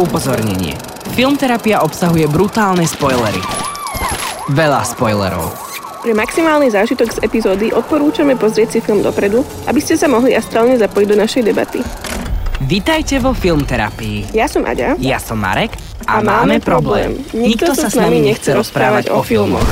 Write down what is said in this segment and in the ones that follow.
Upozornenie. Filmterapia obsahuje brutálne spoilery. Veľa spoilerov. Pre maximálny zážitok z epizódy odporúčame pozrieť si film dopredu, aby ste sa mohli astrálne zapojiť do našej debaty. Vitajte vo Filmterapii. Ja som Aďa. Ja som Marek. A máme problém. Nikto sa s nami nechce rozprávať o filmoch.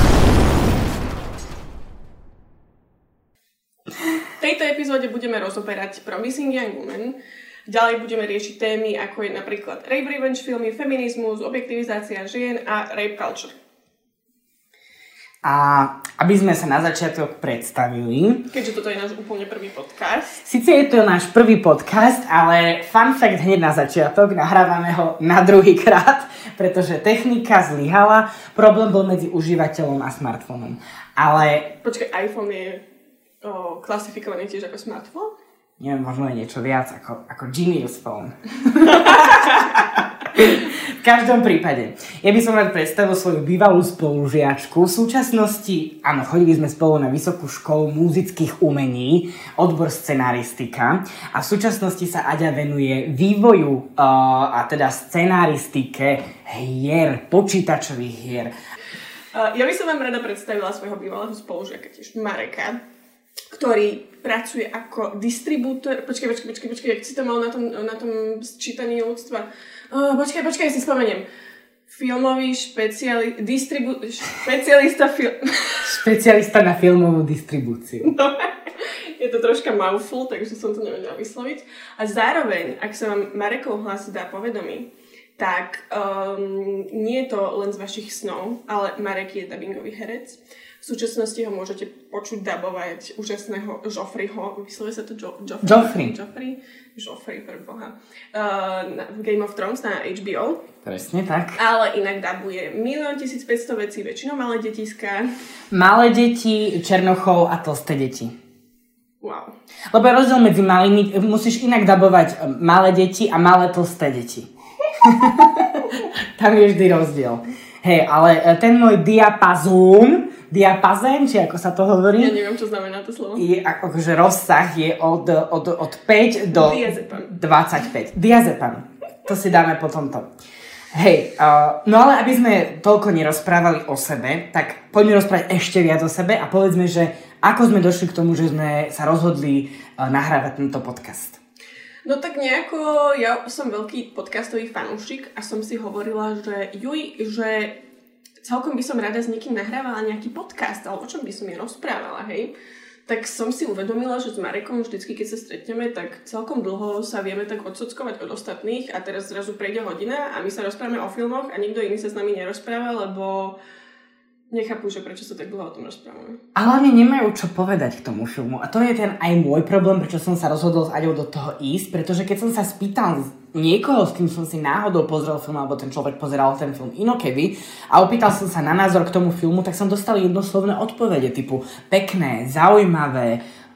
V tejto epizóde budeme rozoberať Promising Young Woman. Ďalej budeme riešiť témy, ako je napríklad rape revenge filmy, feminizmus, objektivizácia žien a rape culture. A aby sme sa na začiatok predstavili... Keďže toto je náš úplne prvý podcast. Sice je to náš prvý podcast, ale fun fact hneď na začiatok, nahrávame ho na druhýkrát, pretože technika zlyhala, problém bol medzi užívateľom a smartfónom. Ale... Počkaj, iPhone je klasifikovaný tiež ako smartfón? Neviem, možno je niečo viac ako Genius Phone. V každom prípade, ja by som rád predstavil svoju bývalú spolužiačku. V súčasnosti, áno, chodili sme spolu na Vysokú školu muzických umení, odbor scenaristika. A v súčasnosti sa Aďa venuje vývoju a teda scenaristike hier, počítačových hier. Ja by som vám rada predstavila svojho bývalého spolužiaka, tiež Mareka, ktorý pracuje ako distribútor. Počkaj, jak si to mal na tom čítaní ľudstva? Počkaj, si spomeniem. Filmový Špecialista na filmovú distribúciu. No, je to troška mouthful, takže som to nevedela vysloviť. A zároveň, ak sa vám Marekov hlas dá povedomí, tak nie je to len z vašich snov, ale Marek je dubbingový herec. V súčasnosti ho môžete počuť dabovať úžasného Joffreyho. Vyslovuje sa to Joffrey, pre Boha. V Game of Thrones na HBO. Presne tak. Ale inak dabuje 1 1500 vecí, väčšinou malé detiska. Malé deti, černochov a tlsté deti. Wow. Lebo je rozdiel medzi malými, musíš inak dabovať malé deti a malé tlsté deti. Tam je vždy rozdiel. Hej, ale ten môj diapazón, či ako sa to hovorí. Ja neviem, čo znamená to slovo. Je, akože rozsah je od 5 do Diazepam. 25. Diazepam. To si dáme potom to. Hej, no ale aby sme toľko nerozprávali o sebe, tak poďme rozprávať ešte viac o sebe a povedzme, že ako sme došli k tomu, že sme sa rozhodli nahrávať tento podcast. No tak nejako, ja som veľký podcastový fanúšik a som si hovorila, že celkom by som rada s niekým nahrávala nejaký podcast, ale o čom by som ja rozprávala, hej? Tak som si uvedomila, že s Marekom vždycky, keď sa stretneme, tak celkom dlho sa vieme tak odsockovať od ostatných a teraz zrazu prejde hodina a my sa rozprávame o filmoch a nikto iný sa s nami nerozpráva, lebo nechápu, že prečo sa tak dlho o tom rozprávame. A hlavne nemajú čo povedať k tomu filmu. A to je ten aj môj problém, prečo som sa rozhodol s Aďou do toho ísť, pretože keď som sa spýtal niekoho, s kým som si náhodou pozrel film, alebo ten človek pozeral ten film inokedy a opýtal som sa na názor k tomu filmu, tak som dostal jednoslovné odpovede typu pekné, zaujímavé,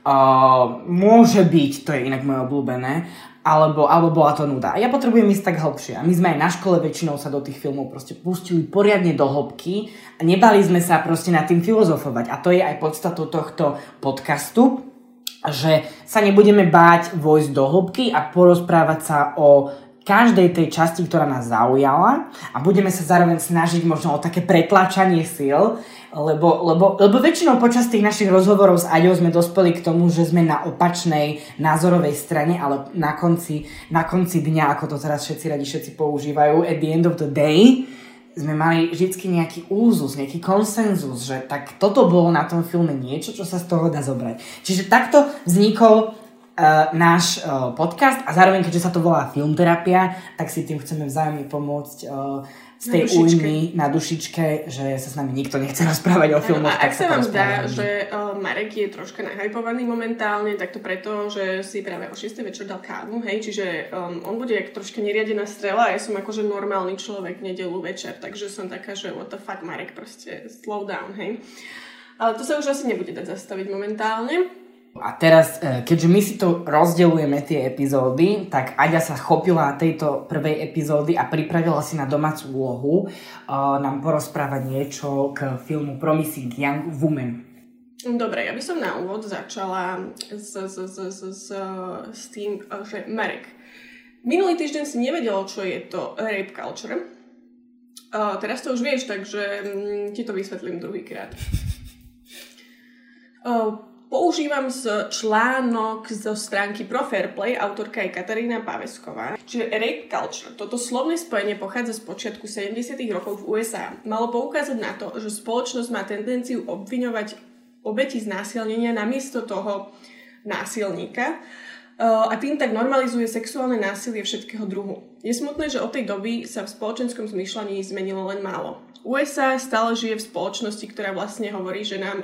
môže byť, to je inak moje obľúbené, alebo bola to nuda. A ja potrebujem ísť tak hlbšie. A my sme aj na škole väčšinou sa do tých filmov proste pustili poriadne do hĺbky a nebali sme sa proste nad tým filozofovať. A to je aj podstatou tohto podcastu, že sa nebudeme báť vojsť do hĺbky a porozprávať sa o každej tej časti, ktorá nás zaujala a budeme sa zároveň snažiť možno o také pretláčanie síl, lebo väčšinou počas tých našich rozhovorov s Aďou sme dospeli k tomu, že sme na opačnej názorovej strane, ale na konci dňa, ako to teraz všetci používajú, at the end of the day, sme mali vždycky nejaký úzus, nejaký konsenzus, že tak toto bolo na tom filme niečo, čo sa z toho dá zobrať. Čiže takto vznikol náš podcast a zároveň, keďže sa to volá Filmterapia, tak si tým chceme vzájomne pomôcť z tej újmy na dušičke, že sa s nami nikto nechce rozprávať o filmoch. A ak sa vám zdá, že Marek je troška nahypovaný momentálne, tak to preto, že si práve o 6. večer dal kávu, hej, čiže on bude jak troška neriadená strela a ja som akože normálny človek v nedeľu večer, takže som taká, že what the fuck, Marek, proste slow down, hej. Ale to sa už asi nebude dať zastaviť momentálne. A teraz, keďže my si to rozdeľujeme tie epizódy, tak Aďa sa chopila tejto prvej epizódy a pripravila si na domácu úlohu nám porozprávať niečo k filmu Promising Young Woman. Dobre, ja by som na úvod začala s tým, že Marek, Minulý týždeň si nevedel, čo je to rape culture. Teraz to už vieš, takže ti to vysvetlím druhýkrát. Používam článok zo stránky Pro Fairplay, autorka je Katarína Pávesková. Čiže rape culture, toto slovné spojenie pochádza z počiatku 70. rokov v USA. Malo poukázať na to, že spoločnosť má tendenciu obviňovať obeti znásilnenia namiesto toho násilníka a tým tak normalizuje sexuálne násilie všetkého druhu. Je smutné, že od tej doby sa v spoločenskom zmýšľaní zmenilo len málo. USA stále žije v spoločnosti, ktorá vlastne hovorí, že nám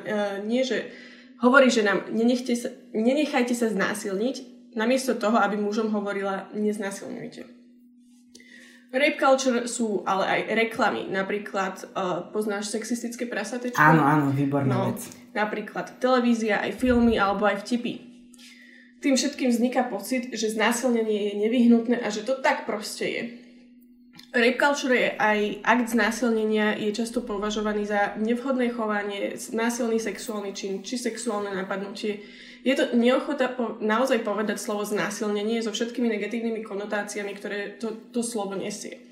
nenechajte sa znásilniť, namiesto toho, aby mužom hovorila neznásilňujte. Rape culture sú ale aj reklamy. Napríklad, poznáš sexistické prasatečko? Áno, výborná vec. Napríklad televízia, aj filmy, alebo aj vtipy. Tým všetkým vzniká pocit, že znásilnenie je nevyhnutné a že to tak proste je. Rape culture je aj akt znásilnenia, je často považovaný za nevhodné chovanie, násilný sexuálny čin či sexuálne napadnutie. Je to neochota naozaj povedať slovo znásilnenie so všetkými negatívnymi konotáciami, ktoré to slovo nesie.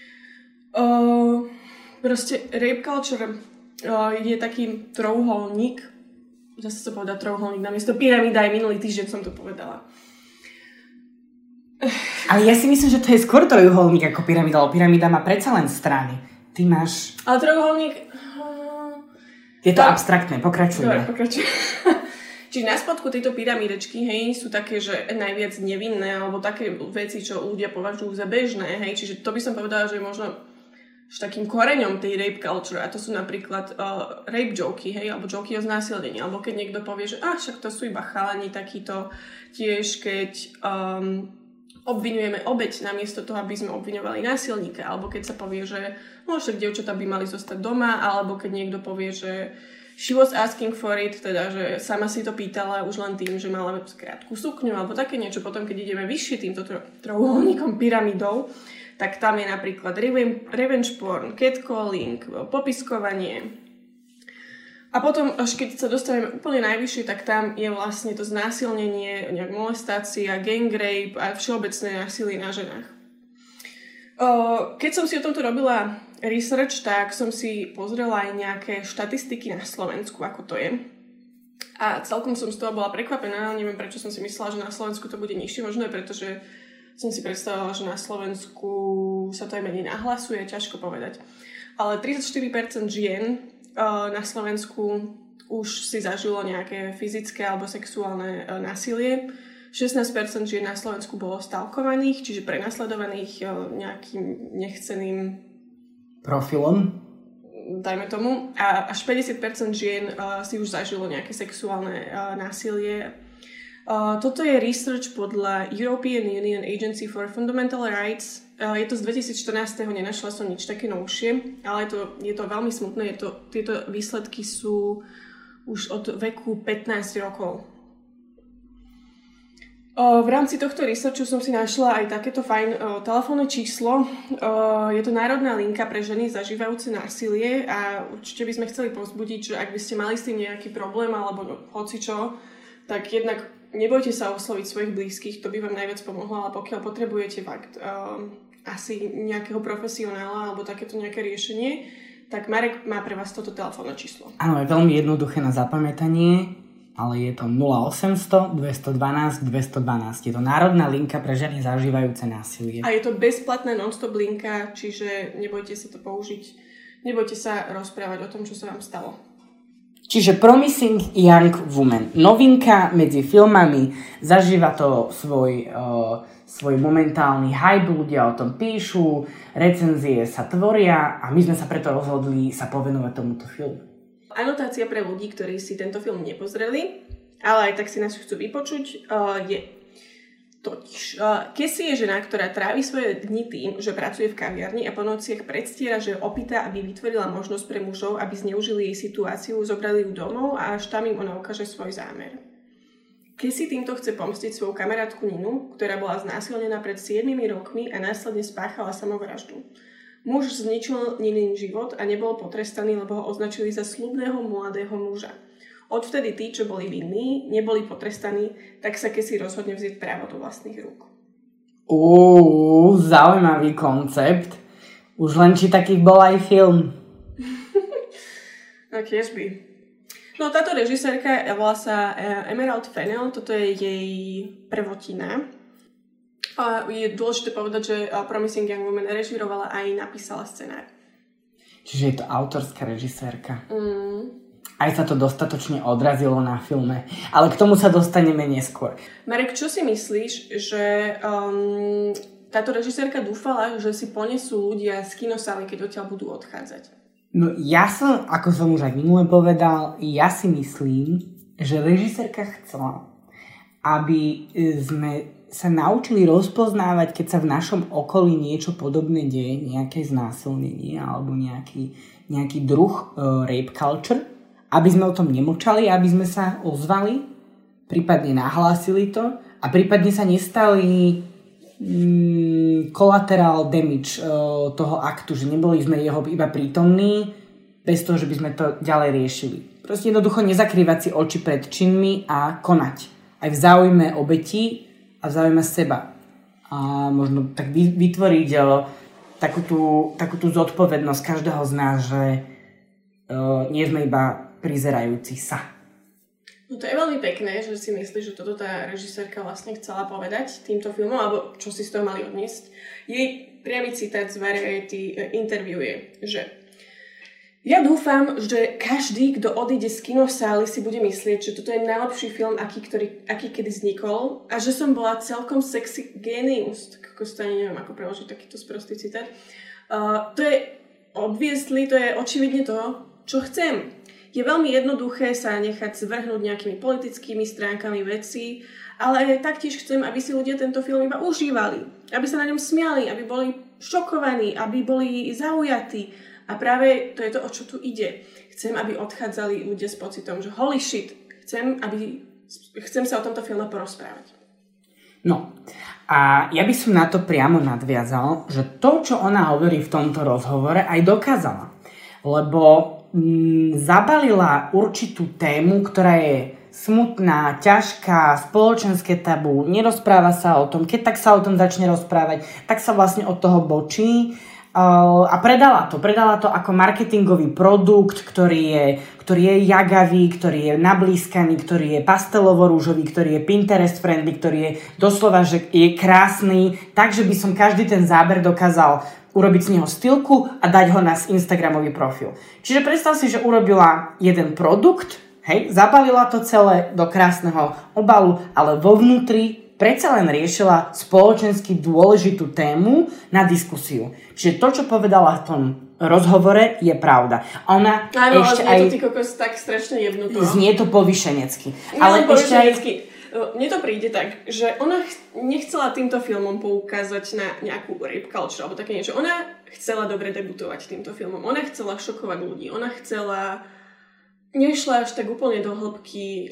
Proste rape culture je taký trojuholník, zase sa povedať trojuholník, namiesto pyramída, aj minulý týždeň som to povedala. Ale ja si myslím, že to je skôr trojuholník ako pyramída, lebo pyramída má predsa len strany. Ty máš... Ale trojuholník... Je to abstraktné, pokračujme. Dobre, pokračujem. Čiže na spodku tejto pyramídečky, hej, sú také, že najviac nevinné, alebo také veci, čo ľudia považujú za bežné, hej, čiže to by som povedala, že je možno takým koreňom tej rape culture, a to sú napríklad rape joky, hej, alebo joky o znásilnení, alebo keď niekto povie, že však to sú iba chalani takýto, tiež keď obviňujeme obeť namiesto toho, aby sme obviňovali násilníka, alebo keď sa povie, že však dievčatá by mali zostať doma, alebo keď niekto povie, že she was asking for it, teda, že sama si to pýtala už len tým, že mala krátku sukňu, alebo také niečo. Potom, keď ideme vyššie týmto trojuholníkom pyramidou, tak tam je napríklad revenge porn, catcalling, popiskovanie. A potom, až keď sa dostaneme úplne najvyššie, tak tam je vlastne to znásilnenie, nejak molestácia, gang rape a všeobecné násilie na ženách. Keď som si o tomto robila research, tak som si pozrela aj nejaké štatistiky na Slovensku, ako to je. A celkom som z toho bola prekvapená, neviem prečo som si myslela, že na Slovensku to bude nižšie, možno je preto, že som si predstavila, že na Slovensku sa to aj menej nahlasuje, ťažko povedať. Ale 34% žien na Slovensku už si zažilo nejaké fyzické alebo sexuálne násilie. 16% žien na Slovensku bolo stalkovaných, čiže prenasledovaných nejakým nechceným profilom, dajme tomu. A až 50% žien si už zažilo nejaké sexuálne násilie. Toto je research podľa European Union Agency for Fundamental Rights. Je to z 2014. Nenašla som nič také novšie, ale je to veľmi smutné. Tieto výsledky sú už od veku 15 rokov. V rámci tohto researchu som si našla aj takéto fajn telefónne číslo. Je to národná linka pre ženy zažívajúce násilie a určite by sme chceli povzbudiť, že ak by ste mali s tým nejaký problém alebo hocičo, tak jednak nebojte sa osloviť svojich blízkych, to by vám najviac pomohlo, ale pokiaľ potrebujete fakt asi nejakého profesionála alebo takéto nejaké riešenie, tak Marek má pre vás toto telefónne číslo. Áno, je veľmi jednoduché na zapamätanie, ale je to 0800 212 212. Je to národná linka pre ženy zažívajúce násilie. A je to bezplatná non-stop linka, čiže nebojte sa to použiť, nebojte sa rozprávať o tom, čo sa vám stalo. Čiže Promising Young Woman. Novinka medzi filmami, zažíva to svoj momentálny hype, ľudia o tom píšu, recenzie sa tvoria a my sme sa preto rozhodli sa povenovať tomuto filmu. Anotácia pre ľudí, ktorí si tento film nepozreli, ale aj tak si nás chcú vypočuť, je totiž. Cassie je žena, ktorá trávi svoje dni tým, že pracuje v kaviarni a po nociach predstiera, že je opitá, aby vytvorila možnosť pre mužov, aby zneužili jej situáciu, zobrali ju domov a až tam im ona ukáže svoj zámer. Cassie týmto chce pomstiť svoju kamarátku Ninu, ktorá bola znásilnená pred 7 rokmi a následne spáchala samovraždu. Muž zničil Ninin život a nebol potrestaný, lebo ho označili za sľubného mladého muža. Odvtedy tí, čo boli vinní, neboli potrestaní, tak sa Cassie rozhodne vziať právo do vlastných rúk. Zaujímavý koncept. Už len či takých bol aj film. No tiež by. No táto režisérka volá sa Emerald Fennell, toto je jej prvotina. A je dôležité povedať, že Promising Young Woman režirovala aj napísala scenár. Čiže je to autorská režisérka. Aj sa to dostatočne odrazilo na filme. Ale k tomu sa dostaneme neskôr. Marek, čo si myslíš, že táto režisérka dúfala, že si ponesú ľudia z kinosály, keď odtiaľ budú odchádzať? No ja som, ako som už aj minule povedal, ja si myslím, že režisérka chcela, aby sme sa naučili rozpoznávať, keď sa v našom okolí niečo podobné deje, nejaké znásilnenie alebo nejaký druh rape culture, aby sme o tom nemlčali, aby sme sa ozvali, prípadne nahlásili to a prípadne sa nestali collateral damage toho aktu, že neboli sme jeho iba prítomní, bez toho, že by sme to ďalej riešili. Proste jednoducho nezakrývať si oči pred činmi a konať. Aj v záujme obetí a v záujme seba. A možno tak vytvoriť takú tú zodpovednosť každého z nás, že nie sme iba prizerajúci sa. No to je veľmi pekné, že si myslíš, že toto tá režisérka vlastne chcela povedať týmto filmom, alebo čo si z toho mali odniesť. Jej priamy citát z Variety interview je, že ja dúfam, že každý, kto odíde z kinosály, si bude myslieť, že toto je najlepší film, aký kedy vznikol a že som bola celkom sexy genius. Tak neviem, ako preložiť takýto sprostý citát. To je obviesli, to je očividne to, čo chcem. Je veľmi jednoduché sa nechať zvrhnúť nejakými politickými stránkami vecí, ale taktiež chcem, aby si ľudia tento film iba užívali, aby sa na ňom smiali, aby boli šokovaní, aby boli zaujatí. A práve to je to, o čo tu ide. Chcem, aby odchádzali ľudia s pocitom, že holy shit, chcem sa o tomto filme porozprávať. No, a ja by som na to priamo nadviazal, že to, čo ona hovorí v tomto rozhovore, aj dokázala. Lebo zabalila určitú tému, ktorá je smutná, ťažká, spoločenské tabu, nerozpráva sa o tom, keď tak sa o tom začne rozprávať, tak sa vlastne od toho bočí a predala to ako marketingový produkt, ktorý je jagavý, ktorý je nablískaný, ktorý je pastelovo-rúžový, ktorý je Pinterest friendly, ktorý je doslova, že je krásny, takže by som každý ten záber dokázal urobiť z neho stylku a dať ho na Instagramový profil. Čiže predstav si, že urobila jeden produkt, zabalila to celé do krásneho obalu, ale vo vnútri predsa len riešila spoločensky dôležitú tému na diskusiu. Čiže to, čo povedala v tom rozhovore, je pravda. Ona áno, ešte aj... Áno, to ty kokos tak strašne jebnutú. Znie to povyšenecky. Ale ešte aj... Mne to príde tak, že ona nechcela týmto filmom poukázať na nejakú rape culture alebo také niečo. Ona chcela dobre debutovať týmto filmom. Ona chcela šokovať ľudí. Ona chcela... Nešla až tak úplne do hĺbky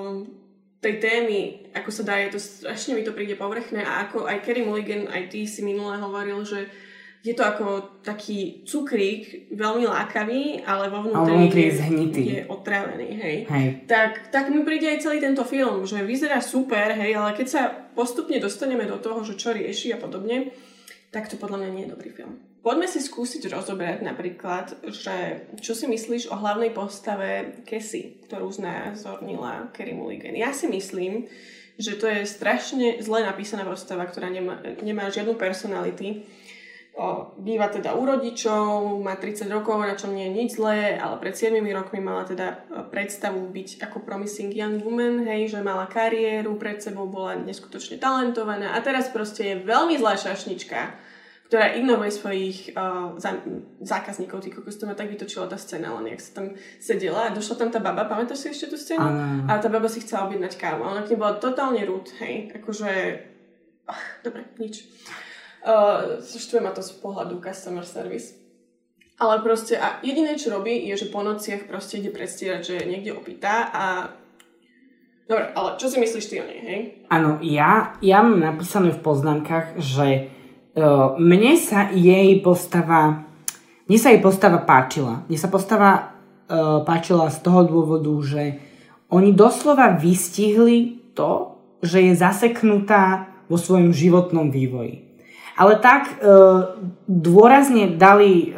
tej témy, ako sa dá. Je to strašne mi to príde povrchné a ako aj Carey Mulligan, aj ty si minule hovoril, že je to ako taký cukrík, veľmi lákavý, ale vo vnútri je zhnitý. Je otrávený, hej. Tak mi príde aj celý tento film, že vyzerá super, hej, ale keď sa postupne dostaneme do toho, že čo rieši a podobne, tak to podľa mňa nie je dobrý film. Poďme si skúsiť rozoberať napríklad, že čo si myslíš o hlavnej postave Cassie, ktorú znázornila Carey Mulligan. Ja si myslím, že to je strašne zle napísaná postava, ktorá nemá žiadnu personality. Býva teda u rodičov, má 30 rokov, na čom nie je nič zlé, ale pred 7 rokmi mala teda predstavu byť ako promising young woman, hej, že mala kariéru, pred sebou bola neskutočne talentovaná a teraz proste je veľmi zlá šašnička, ktorá ignoruje svojich zákazníkov. Ty kokos, to ma tak vytočila tá scéna, len jak sa tam sedela a došla tam tá baba, pamätáš si ešte tú scénu? A tá baba si chcela objednať kávu a ona k nej bola totálne rude, hej, akože... dobre, nič. Štve ma to z pohľadu customer service. Ale proste, a jediné, čo robí, je, že po nociach proste ide predstierať, že je niekde opýta a... Dobre, ale čo si myslíš ty o nej, hej? Áno, ja mám napísané v poznámkach, že mne sa jej postava páčila. Mne sa postava páčila z toho dôvodu, že oni doslova vystihli to, že je zaseknutá vo svojom životnom vývoji. Ale tak dôrazne dali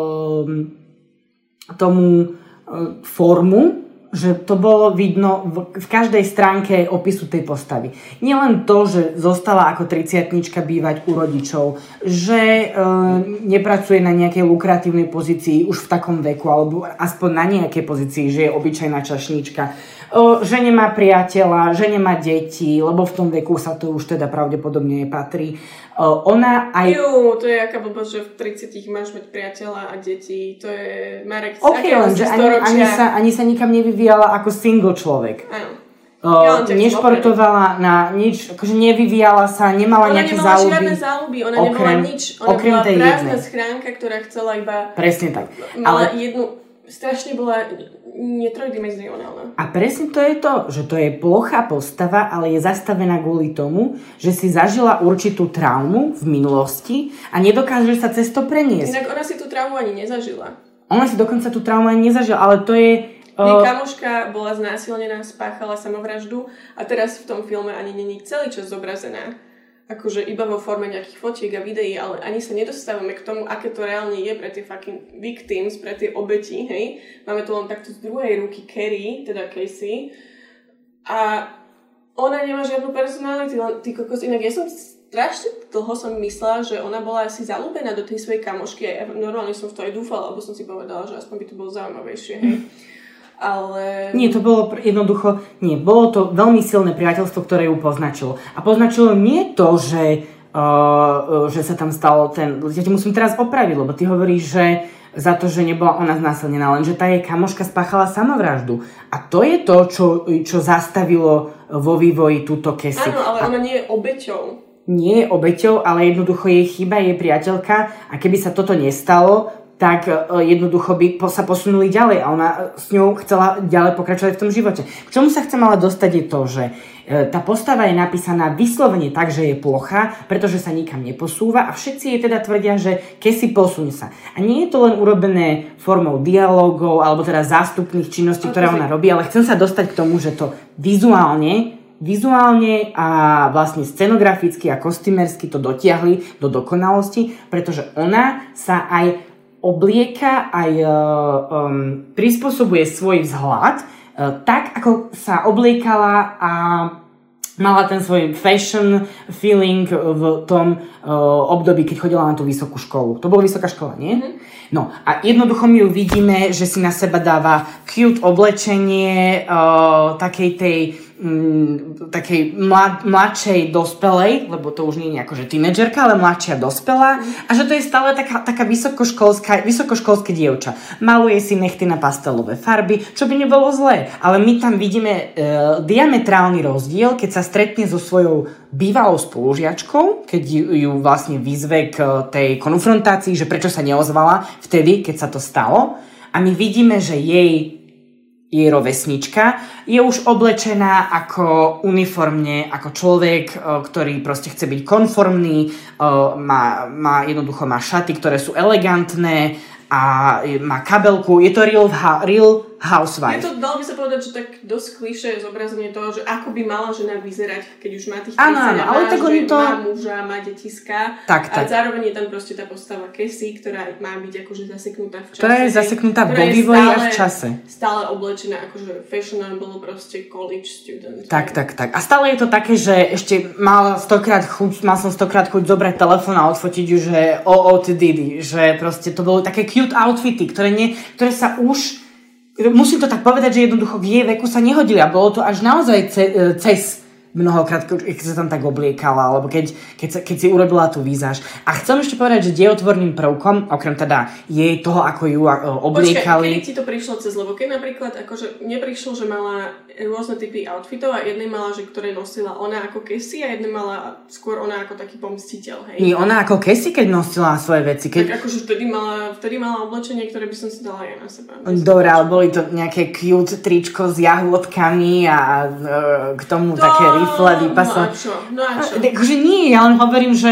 tomu formu, že to bolo vidno v každej stránke opisu tej postavy. Nielen to, že zostala ako 30-tnička bývať u rodičov, že nepracuje na nejakej lukratívnej pozícii už v takom veku, alebo aspoň na nejakej pozícii, že je obyčajná čašníčka, že nemá priateľa, že nemá deti, lebo v tom veku sa to už teda pravdepodobne nepatrí. Ona aj... to je aká blbosť, že v 30 máš mať priateľa a deti. To je Marek lenže ani sa nikam nevyvíjala ako single človek. Áno. Nešportovala na nič, akože nevyvíjala sa, nemala nejaké záľuby. Ona nemala žiadne záľuby, ona nebola nič. Ona bola prázdna schránka, ktorá chcela iba... Presne tak. Mala jednu... Strašne bola netrojdimenzionálna. A presne to je to, že to je plochá postava, ale je zastavená kvôli tomu, že si zažila určitú traumu v minulosti a nedokáže sa cez to preniesť. Inak ona si tú traumu ani nezažila. Ona si dokonca tú traumu ani nezažila, ale to je... Jej kamoška bola znásilnená, spáchala samovraždu a teraz v tom filme ani není celý čas zobrazená. Akože iba vo forme nejakých fotiek a videí, ale ani sa nedostávame k tomu, aké to reálne je pre tie fucking victims, pre tie obeti, hej. Máme to len takto z druhej ruky Carrie, teda Casey. A ona nemá žiadnu personality, len ty kokos. Inak ja som strašne dlho som myslela, že ona bola asi zalúbená do tej svojej kamošky a ja normálne som v to aj dúfala, lebo som si povedala, že aspoň by to bolo zaujímavejšie, hej. Ale... Nie, to bolo jednoducho, bolo to veľmi silné priateľstvo, ktoré ju poznačilo. A poznačilo nie to, že sa tam stalo ja ti musím teraz opraviť, lebo ty hovoríš, že za to, že nebola ona znásilnená, lenže tá jej kamoška spáchala samovraždu. A to je to, čo zastavilo vo vývoji túto Casey. Áno, ale ona nie je obeťou. Nie je obeťou, ale jednoducho jej chyba, jej priateľka a keby sa toto nestalo, tak jednoducho by sa posunuli ďalej a ona s ňou chcela ďalej pokračovať v tom živote. K čomu sa chcem ale dostať je to, že tá postava je napísaná vyslovene tak, že je plochá, pretože sa nikam neposúva a všetci jej teda tvrdia, že Casey posuň sa. A nie je to len urobené formou dialogov alebo teda zástupných činností, ktoré ona robí, ale chcem sa dostať k tomu, že to vizuálne a vlastne scenograficky a kostýmersky to dotiahli do dokonalosti, pretože ona sa aj oblieka, aj prispôsobuje svoj vzhľad tak, ako sa obliekala a mala ten svoj fashion feeling v tom období, keď chodila na tú vysokú školu. To bola vysoká škola, nie? Mm-hmm. No a jednoducho my ju vidíme, že si na seba dáva cute oblečenie takej mladšej dospelej, lebo to už nie je akože tínedžerka, ale mladšia dospelá a že to je stále taká vysokoškolské dievča. Maluje si nechty na pastelové farby, čo by nebolo zlé, ale my tam vidíme diametrálny rozdiel, keď sa stretne so svojou bývalou spolužiačkou, keď ju vlastne vyzve k tej konfrontácii, že prečo sa neozvala vtedy, keď sa to stalo a my vidíme, že jej rovesnička je už oblečená ako uniformne, ako človek, ktorý proste chce byť konformný, jednoducho má šaty, ktoré sú elegantné a má kabelku. Je to real housewife. Dalo by sa povedať, že tak dosť klišé je zobrazenie toho, že ako by mala žena vyzerať, keď už má tých 30 ale tak oni to... má muža, má detiska. Tak. A zároveň je tam proste tá postava Casey, ktorá má byť akože zaseknutá v čase. Ktorá je zaseknutá vo vývoji a v čase. Stále oblečená akože fashionable, proste college student. Tak. A stále je to také, že ešte mal som stokrát chuť zobrať telefón a odfotiť ju, že Didi, že proste to bolo také cute outfity, ktoré sa už... Musím to tak povedať, že jednoducho v jej veku sa nehodili a bolo to až naozaj cez mnohokrát, keď sa tam tak obliekala, alebo keď si urobila tú výzáž. A chcem ešte povedať, že dejotvorným prvkom, okrem teda jej toho, ako ju obliekali... Počkaj, kedy ti to prišlo cez, lebo keď napríklad akože neprišlo, že mala rôzne typy outfitov a jednej mala, že ktoré nosila ona ako Casey a jednej mala skôr ona ako taký pomstiteľ, hej? Nie, ona ako Casey, keď nosila svoje veci. Tak akože vtedy mala oblečenie, ktoré by som si dala aj na seba. Dobre, ale boli to nejaké cute tričko s jahôdkami a k tomu také rifle vypasové. No a čo? Akože nie, ja len hovorím, že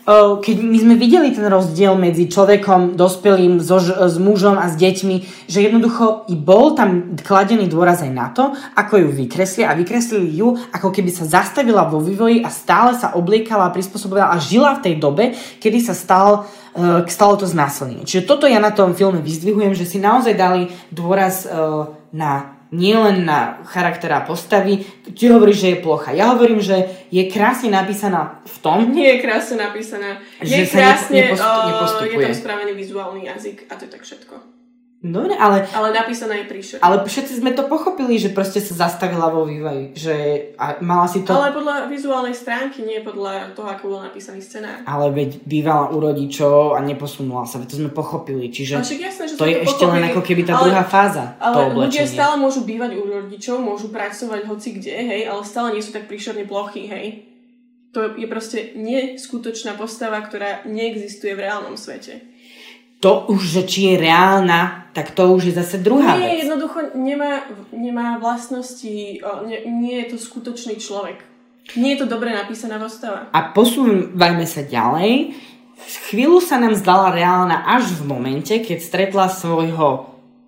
keď my sme videli ten rozdiel medzi človekom dospelým s mužom a s deťmi, že jednoducho i bol tam kladený dôraz aj na to, ako ju vykresli a vykreslili ju, ako keby sa zastavila vo vývoji a stále sa obliekala, prispôsobila a žila v tej dobe, kedy sa stalo to znásilnenie. Čiže toto ja na tom filme vyzdvihujem, že si naozaj dali dôraz nielen na charaktera postavy. Ty hovoríš, že je plocha. Ja hovorím, že je krásne napísaná v tom... Nie je krásne napísaná. Je krásne, je tam spravený vizuálny jazyk a to je tak všetko. Dobre, ale napísané je príšerné. Ale všetci sme to pochopili, že proste sa zastavila vo vývoji. Že a mala si to... Ale podľa vizuálnej stránky, nie podľa toho, ako bol napísaný scenár. Ale veď bývala u rodičov a neposunula sa. To sme pochopili. Čiže jasné, že to je ešte len ako keby tá druhá fáza. Ale ľudia stále môžu bývať u rodičov, môžu pracovať hoci kde, hej, ale stále nie sú tak príšerne plochí, hej. To je proste neskutočná postava, ktorá neexistuje v reálnom svete. To už, že či je reálna, tak to už je zase druhá vec. Nie, jednoducho nemá vlastnosti, nie je to skutočný človek. Nie je to dobre napísaná postava. A posúvajme sa ďalej. Chvíľu sa nám zdala reálna až v momente, keď stretla svojho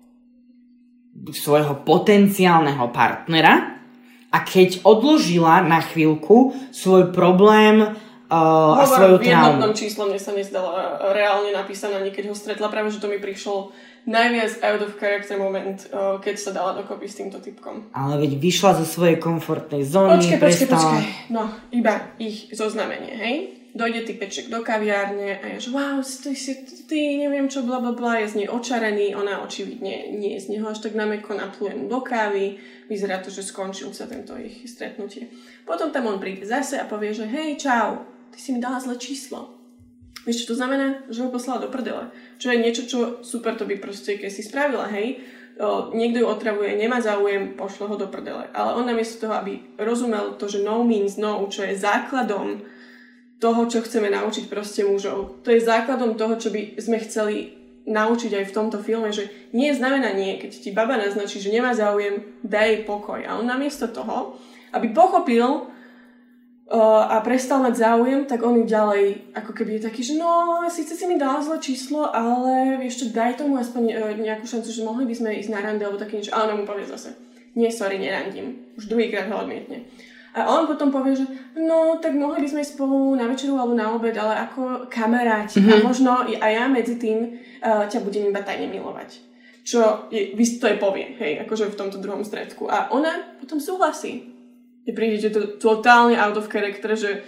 potenciálneho partnera a keď odložila na chvíľku svoj problém a svoju traumu. V jednotnom čísle mne sa nezdala reálne napísaná, keď ho stretla, práve že to mi prišlo najviac out of character moment, keď sa dala dokopy s týmto typkom. Ale veď vyšla zo svojej komfortnej zóny. Počkaj. No, iba ich zoznamenie, hej? Dojde typeček do kaviárne a je, že wow, ty neviem čo, blablabla, je z nej očarený, ona očividne nie je z neho až tak nameko, napluje mu do kávy, vyzerá to, že skončil sa tento ich stretnutie. Potom tam on príde zase a povie, že hej, čau, ty si mi dala zlé číslo. Vieš, čo to znamená? Že ho poslala do prdele. Čo je niečo, čo super to by proste, keď si spravila, hej, niekto ju otravuje, nemá záujem, pošle ho do prdele. Ale on namiesto toho, aby rozumel to, že no means no, čo je základom toho, čo chceme naučiť proste mužov. To je základom toho, čo by sme chceli naučiť aj v tomto filme, že nie znamená nie. Keď ti baba naznačí, že nemá záujem, daj jej pokoj. A on namiesto toho, aby pochopil a prestal mať záujem, tak on ju ďalej ako keby je taký, že no, síce si mi dala zlé číslo, ale vieš čo, daj tomu aspoň nejakú šancu, že mohli by sme ísť na rande alebo také niečo. A ona mu povie zase, nie, sorry, nerandím. Už druhýkrát ho odmietne. A on potom povie, že no, tak mohli by sme ísť spolu na večeru alebo na obed, ale ako kamaráti. A možno a ja medzi tým ťa budem iba tajne milovať. Čo to je povie, hej, akože v tomto druhom stredku. A ona potom súhlasí. Príde to totálne out of character, že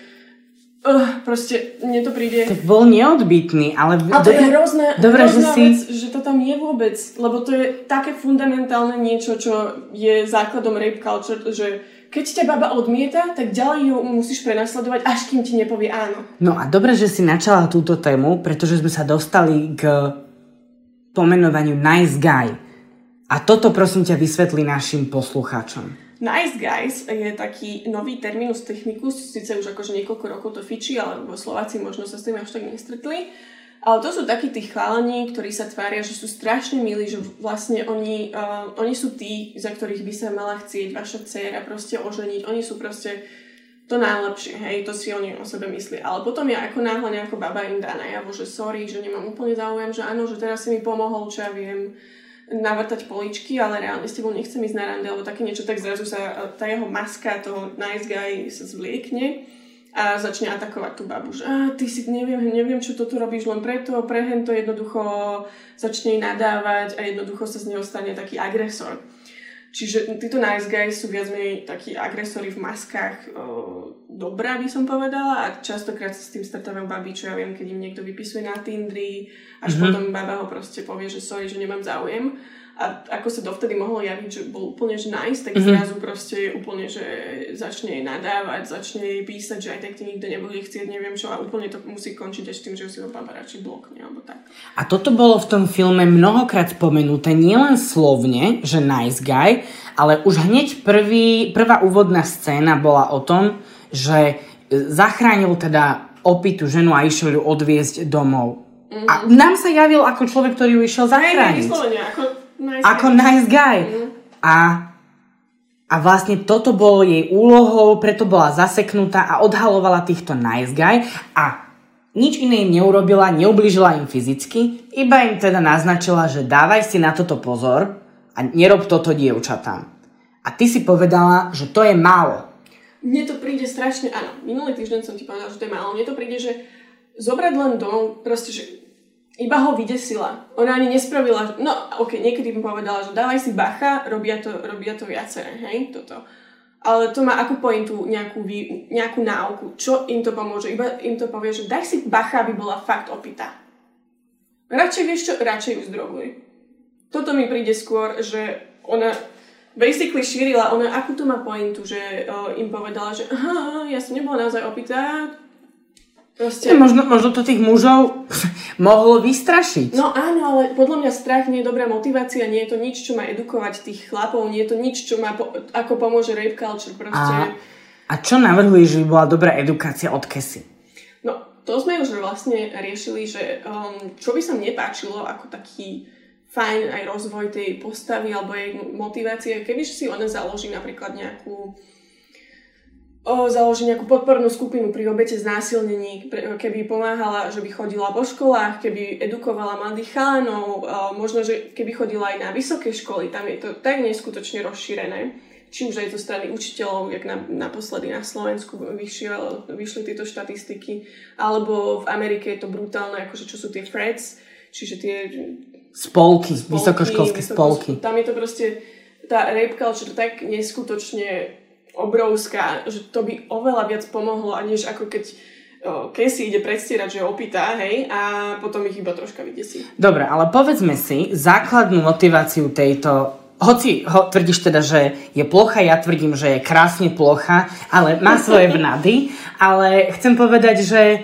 proste mne to príde... Tak bol neodbytný, ale... A to je hrozná vec, že to tam je vôbec, lebo to je také fundamentálne niečo, čo je základom rape culture, že keď ťa baba odmieta, tak ďalej ju musíš prenasledovať, až kým ti nepovie áno. No a dobre, že si načala túto tému, pretože sme sa dostali k pomenovaniu nice guy. A toto prosím ťa vysvetli našim poslucháčom. Nice guys je taký nový terminus technicus, síce už akože niekoľko rokov to fičí, ale Slováci možno sa s tým až tak nestretli. Ale to sú takí tí chalani, ktorí sa tvária, že sú strašne milí, že vlastne oni sú tí, za ktorých by sa mala chcieť vaša dcéra proste oženiť. Oni sú proste to najlepšie, hej, to si oni o sebe myslí. Ale potom ja ako náhle nejaká baba im dá najavo, že sorry, že nemám úplne záujem, že áno, že teraz si mi pomohol, čo ja viem, navrtať poličky, ale reálne s tebou nechcem ísť na rande, alebo také niečo, tak zrazu sa tá jeho maska, toho nice guy sa zvliekne a začne atakovať tú babu, že ty si neviem, čo toto robíš len preto, prehen to jednoducho začne nadávať a jednoducho sa z neho stane taký agresor. Čiže títo nice guys sú viac menej takí agresori v maskách dobrá, by som povedala, a častokrát sa s tým stretávajú baby, čo ja viem, keď im niekto vypisuje na Tindri, až potom baba ho proste povie, že sorry, že nemám záujem. A ako sa dovtedy mohlo javiť, že bol úplne že nice, tak zrazu proste úplne, že začne jej nadávať, začne jej písať, že aj tak ti nikto nebude chcieť, neviem čo, a úplne to musí končiť až tým, že si ho baba radšej blokne, alebo tak. A toto bolo v tom filme mnohokrát spomenuté, nielen slovne, že nice guy, ale už hneď prvá úvodná scéna bola o tom, že zachránil teda opitú ženu a išiel ju odviesť domov. A nám sa javil ako človek, ktorý ju išiel zachrániť. Ako nice guy. A vlastne toto bolo jej úlohou, preto bola zaseknutá a odhalovala týchto nice guy. A Nič iné im neurobila, neublížila im fyzicky, iba im teda naznačila, že dávaj si na toto pozor a nerob toto dievčatám. A ty si povedala, že to je málo. Mne to príde strašne, áno, minulý týždeň som ti povedala, že to je málo. Mne to príde, že zobrať len domov, proste, že iba ho vydesila. Ona ani nespravila, no ok, niekedy mi povedala, že dávaj si bacha, robia to viaceré, hej, toto. Ale to má akú pointu, nejakú náuku. Čo im to pomôže? Iba im to povie, že daj si bacha, aby bola fakt opitá. Radšej vieš čo? Radšej ju zdroguj. Toto mi príde skôr, že ona basically šírila, ona akú to má pointu, že im povedala, že aha, ja som nebola naozaj opitá. Proste... Možno to tých mužov mohlo vystrašiť. No áno, ale podľa mňa strach nie je dobrá motivácia, nie je to nič, čo má edukovať tých chlapov, nie je to nič, čo má ako pomôže rape culture. Proste. A čo navrhuješ, že by bola dobrá edukácia od Cassie? No, to sme už vlastne riešili, že čo by sa mne páčilo ako taký fajn aj rozvoj tej postavy alebo jej motivácie, keby si ona založí napríklad nejakú podpornú skupinu pri obete znásilnení, keby pomáhala, že by chodila po školách, keby edukovala mladých chalanov, možno, že keby chodila aj na vysoké školy, tam je to tak neskutočne rozšírené, či už aj zo strany učiteľov, jak naposledy na Slovensku vyšli tieto štatistiky, alebo v Amerike je to brutálne, akože čo sú tie freds, čiže tie spolky, vysokoškolské spolky. Tam je to proste, tá rape culture tak neskutočne obrovská, že to by oveľa viac pomohlo, než ako keď Cassie ide predstierať, že je opitá, hej, a potom ich iba troška vydesí. Dobre, ale povedzme si základnú motiváciu tejto, hoci tvrdíš teda, že je plocha, ja tvrdím, že je krásne plocha, ale má svoje vnady, ale chcem povedať, že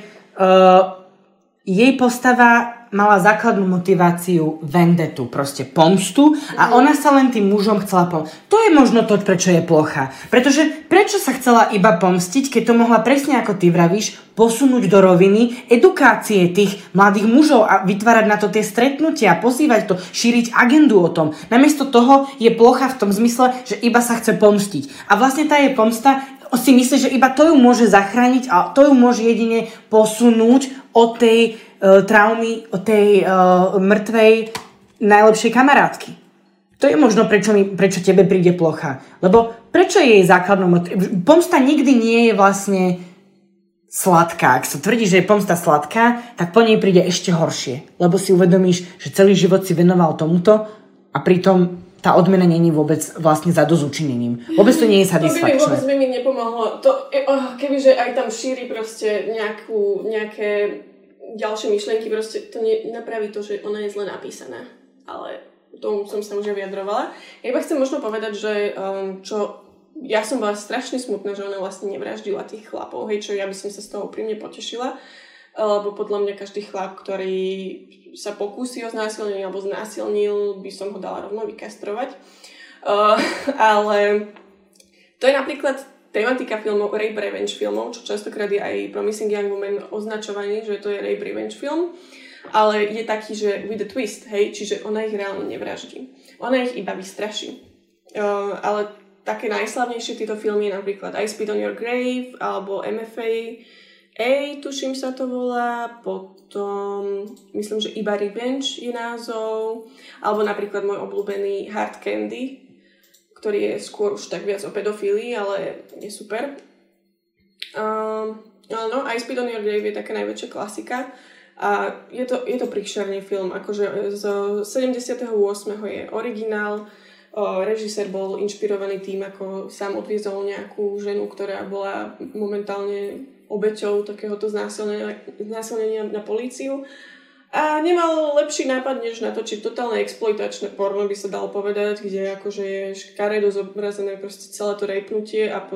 jej postava mala základnú motiváciu vendetu, proste pomstu a ona sa len tým mužom chcela pomstiť. To je možno to, prečo je plocha. Pretože prečo sa chcela iba pomstiť, keď to mohla presne ako ty vravíš, posunúť do roviny edukácie tých mladých mužov a vytvárať na to tie stretnutia, pozývať to, šíriť agendu o tom. Namiesto toho je plocha v tom zmysle, že iba sa chce pomstiť. A vlastne tá jej pomsta si myslí, že iba to ju môže zachrániť a to ju môže jedine posunúť od tej traumy, od tej mŕtvej najlepšej kamarátky. To je možno, prečo tebe príde plocha. Lebo prečo je jej základnou pomsta nikdy nie je vlastne sladká. Ak sa tvrdí, že je pomsta sladká, tak po nej príde ešte horšie. Lebo si uvedomíš, že celý život si venoval tomuto a pritom tá odmena nie je vôbec vlastne zadozučinením. Vôbec to nie je satisfakčné. Vôbec by mi nepomohlo. Kebyže aj tam šíri proste nejaké ďalšie myšlienky, proste to napraví to, že ona je zle napísaná. Ale tomu som sa už vyjadrovala. Ja iba chcem možno povedať, že ja som bola strašne smutná, že ona vlastne nevraždila tých chlapov, hej, čo ja by som sa z toho úprimne potešila, lebo podľa mňa každý chlap, ktorý sa pokúsi o znásilnenie alebo znásilnil, by som ho dala rovno vykastrovať. Ale to je napríklad tematika filmov, rape revenge filmov, čo častokrát je aj Promising Young Woman označovaný, že to je rape revenge film, ale je taký, že with a twist, hej, čiže ona ich reálne nevraždí. Ona ich iba vystraší. Ale také najslavnejšie tieto filmy je napríklad I Spit on Your Grave, alebo MFA, tuším sa to volá, potom myslím, že iba Revenge je názov, alebo napríklad môj obľúbený Hard Candy, ktorý je skôr už tak viac o pedofílii, ale je super. No, I Spit on Your Grave je taká najväčšia klasika a je to príšerný film, akože z 78. je originál, režisér bol inšpirovaný tým, ako sám odviezol nejakú ženu, ktorá bola momentálne obeťou takéhoto znásilnenia na políciu. A nemal lepší nápad, než natočiť totálne exploitačné porno, by sa dalo povedať, kde akože je škaredo zobrazené proste celé to rejpnutie a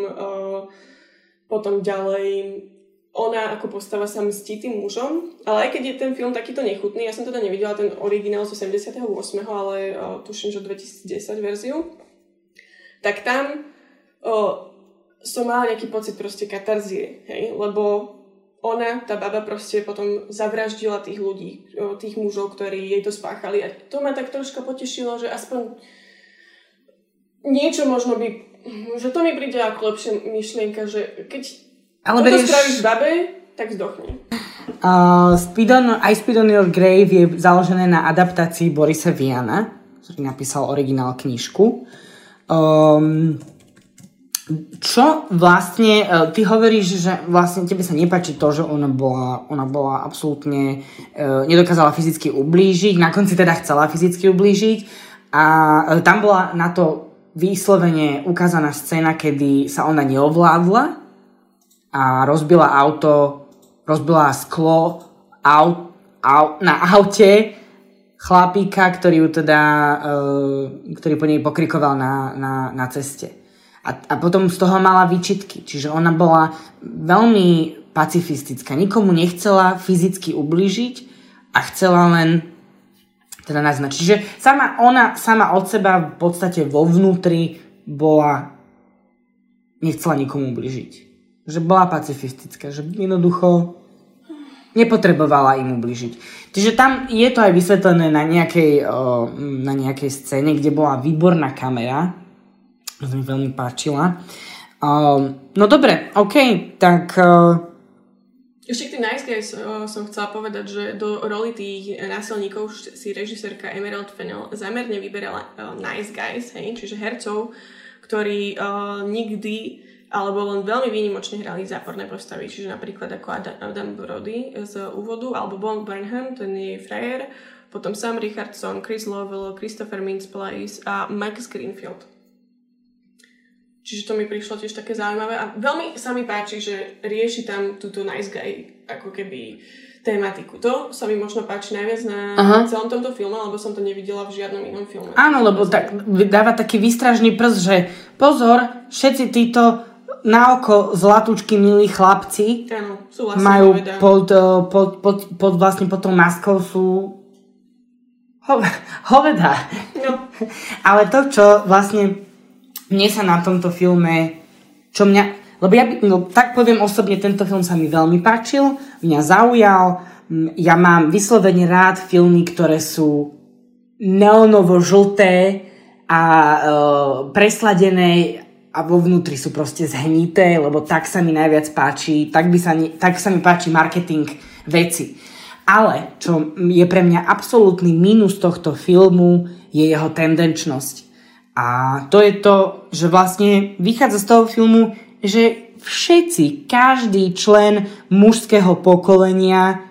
potom ďalej ona ako postava sa mstí tým mužom. Ale aj keď je ten film takýto nechutný, ja som teda nevidela ten originál z 88, ale tuším, že 2010 verziu, tak tam som mala nejaký pocit proste katarzie, hej, lebo ona, tá baba proste potom zavraždila tých ľudí, tých mužov, ktorí jej to spáchali. A to ma tak troška potešilo, že aspoň niečo možno by, že to mi príde ako lepšia myšlienka, že keď toto spravíš babe, tak zdochni. Speed on Your Grave je založené na adaptácii Borisa Viana, ktorý napísal originál knižku. Čo vlastne, ty hovoríš, že vlastne tebe sa nepáči to, že ona bola absolútne, nedokázala fyzicky ublížiť, na konci teda chcela fyzicky ublížiť a tam bola na to vyslovene ukázaná scéna, kedy sa ona neovládla a rozbila sklo na aute chlapíka, ktorý po nej pokrikoval na ceste. A potom z toho mala výčitky. Čiže ona bola veľmi pacifistická. Nikomu nechcela fyzicky ublížiť a chcela len teda naznačiť. Čiže sama od seba v podstate vo vnútri nechcela nikomu ublížiť. Že bola pacifistická. Že jednoducho nepotrebovala im ublížiť. Čiže tam je to aj vysvetlené na nejakej scéne, kde bola výborná kamera. To mi veľmi páčila. No dobre, tak... Ešte k tým Nice Guys som chcela povedať, že do roli tých násilníkov si režisérka Emerald Fennell zámerne vyberala Nice Guys, čiže hercov, ktorí nikdy alebo len veľmi výnimočne hrali záporné postavy, čiže napríklad ako Adam Brody z úvodu, alebo Bob Burnham, ten je frajer, potom Sam Richardson, Chris Lovell, Christopher Mintz-Plasse a Max Greenfield. Čiže to mi prišlo tiež také zaujímavé a veľmi sa mi páči, že rieši tam túto Nice Guy ako keby tematiku. To sa mi možno páči najviac na celom tomto filme, lebo som to nevidela v žiadnom inom filme. Áno, lebo tak dáva taký výstražný prst, že pozor, všetci títo na oko zlatúčky milí chlapci vlastne majú pod vlastne pod tou maskou sú hoveda. No. Ale to, čo vlastne mne sa na tomto filme, tak poviem osobne, tento film sa mi veľmi páčil, mňa zaujal, ja mám vyslovene rád filmy, ktoré sú neonovo-žlté a presladené a vo vnútri sú proste zhnité, lebo tak sa mi najviac páči, tak sa mi páči marketing veci. Ale čo je pre mňa absolútny mínus tohto filmu, je jeho tendenčnosť. A to je to, že vlastne vychádza z toho filmu, že každý člen mužského pokolenia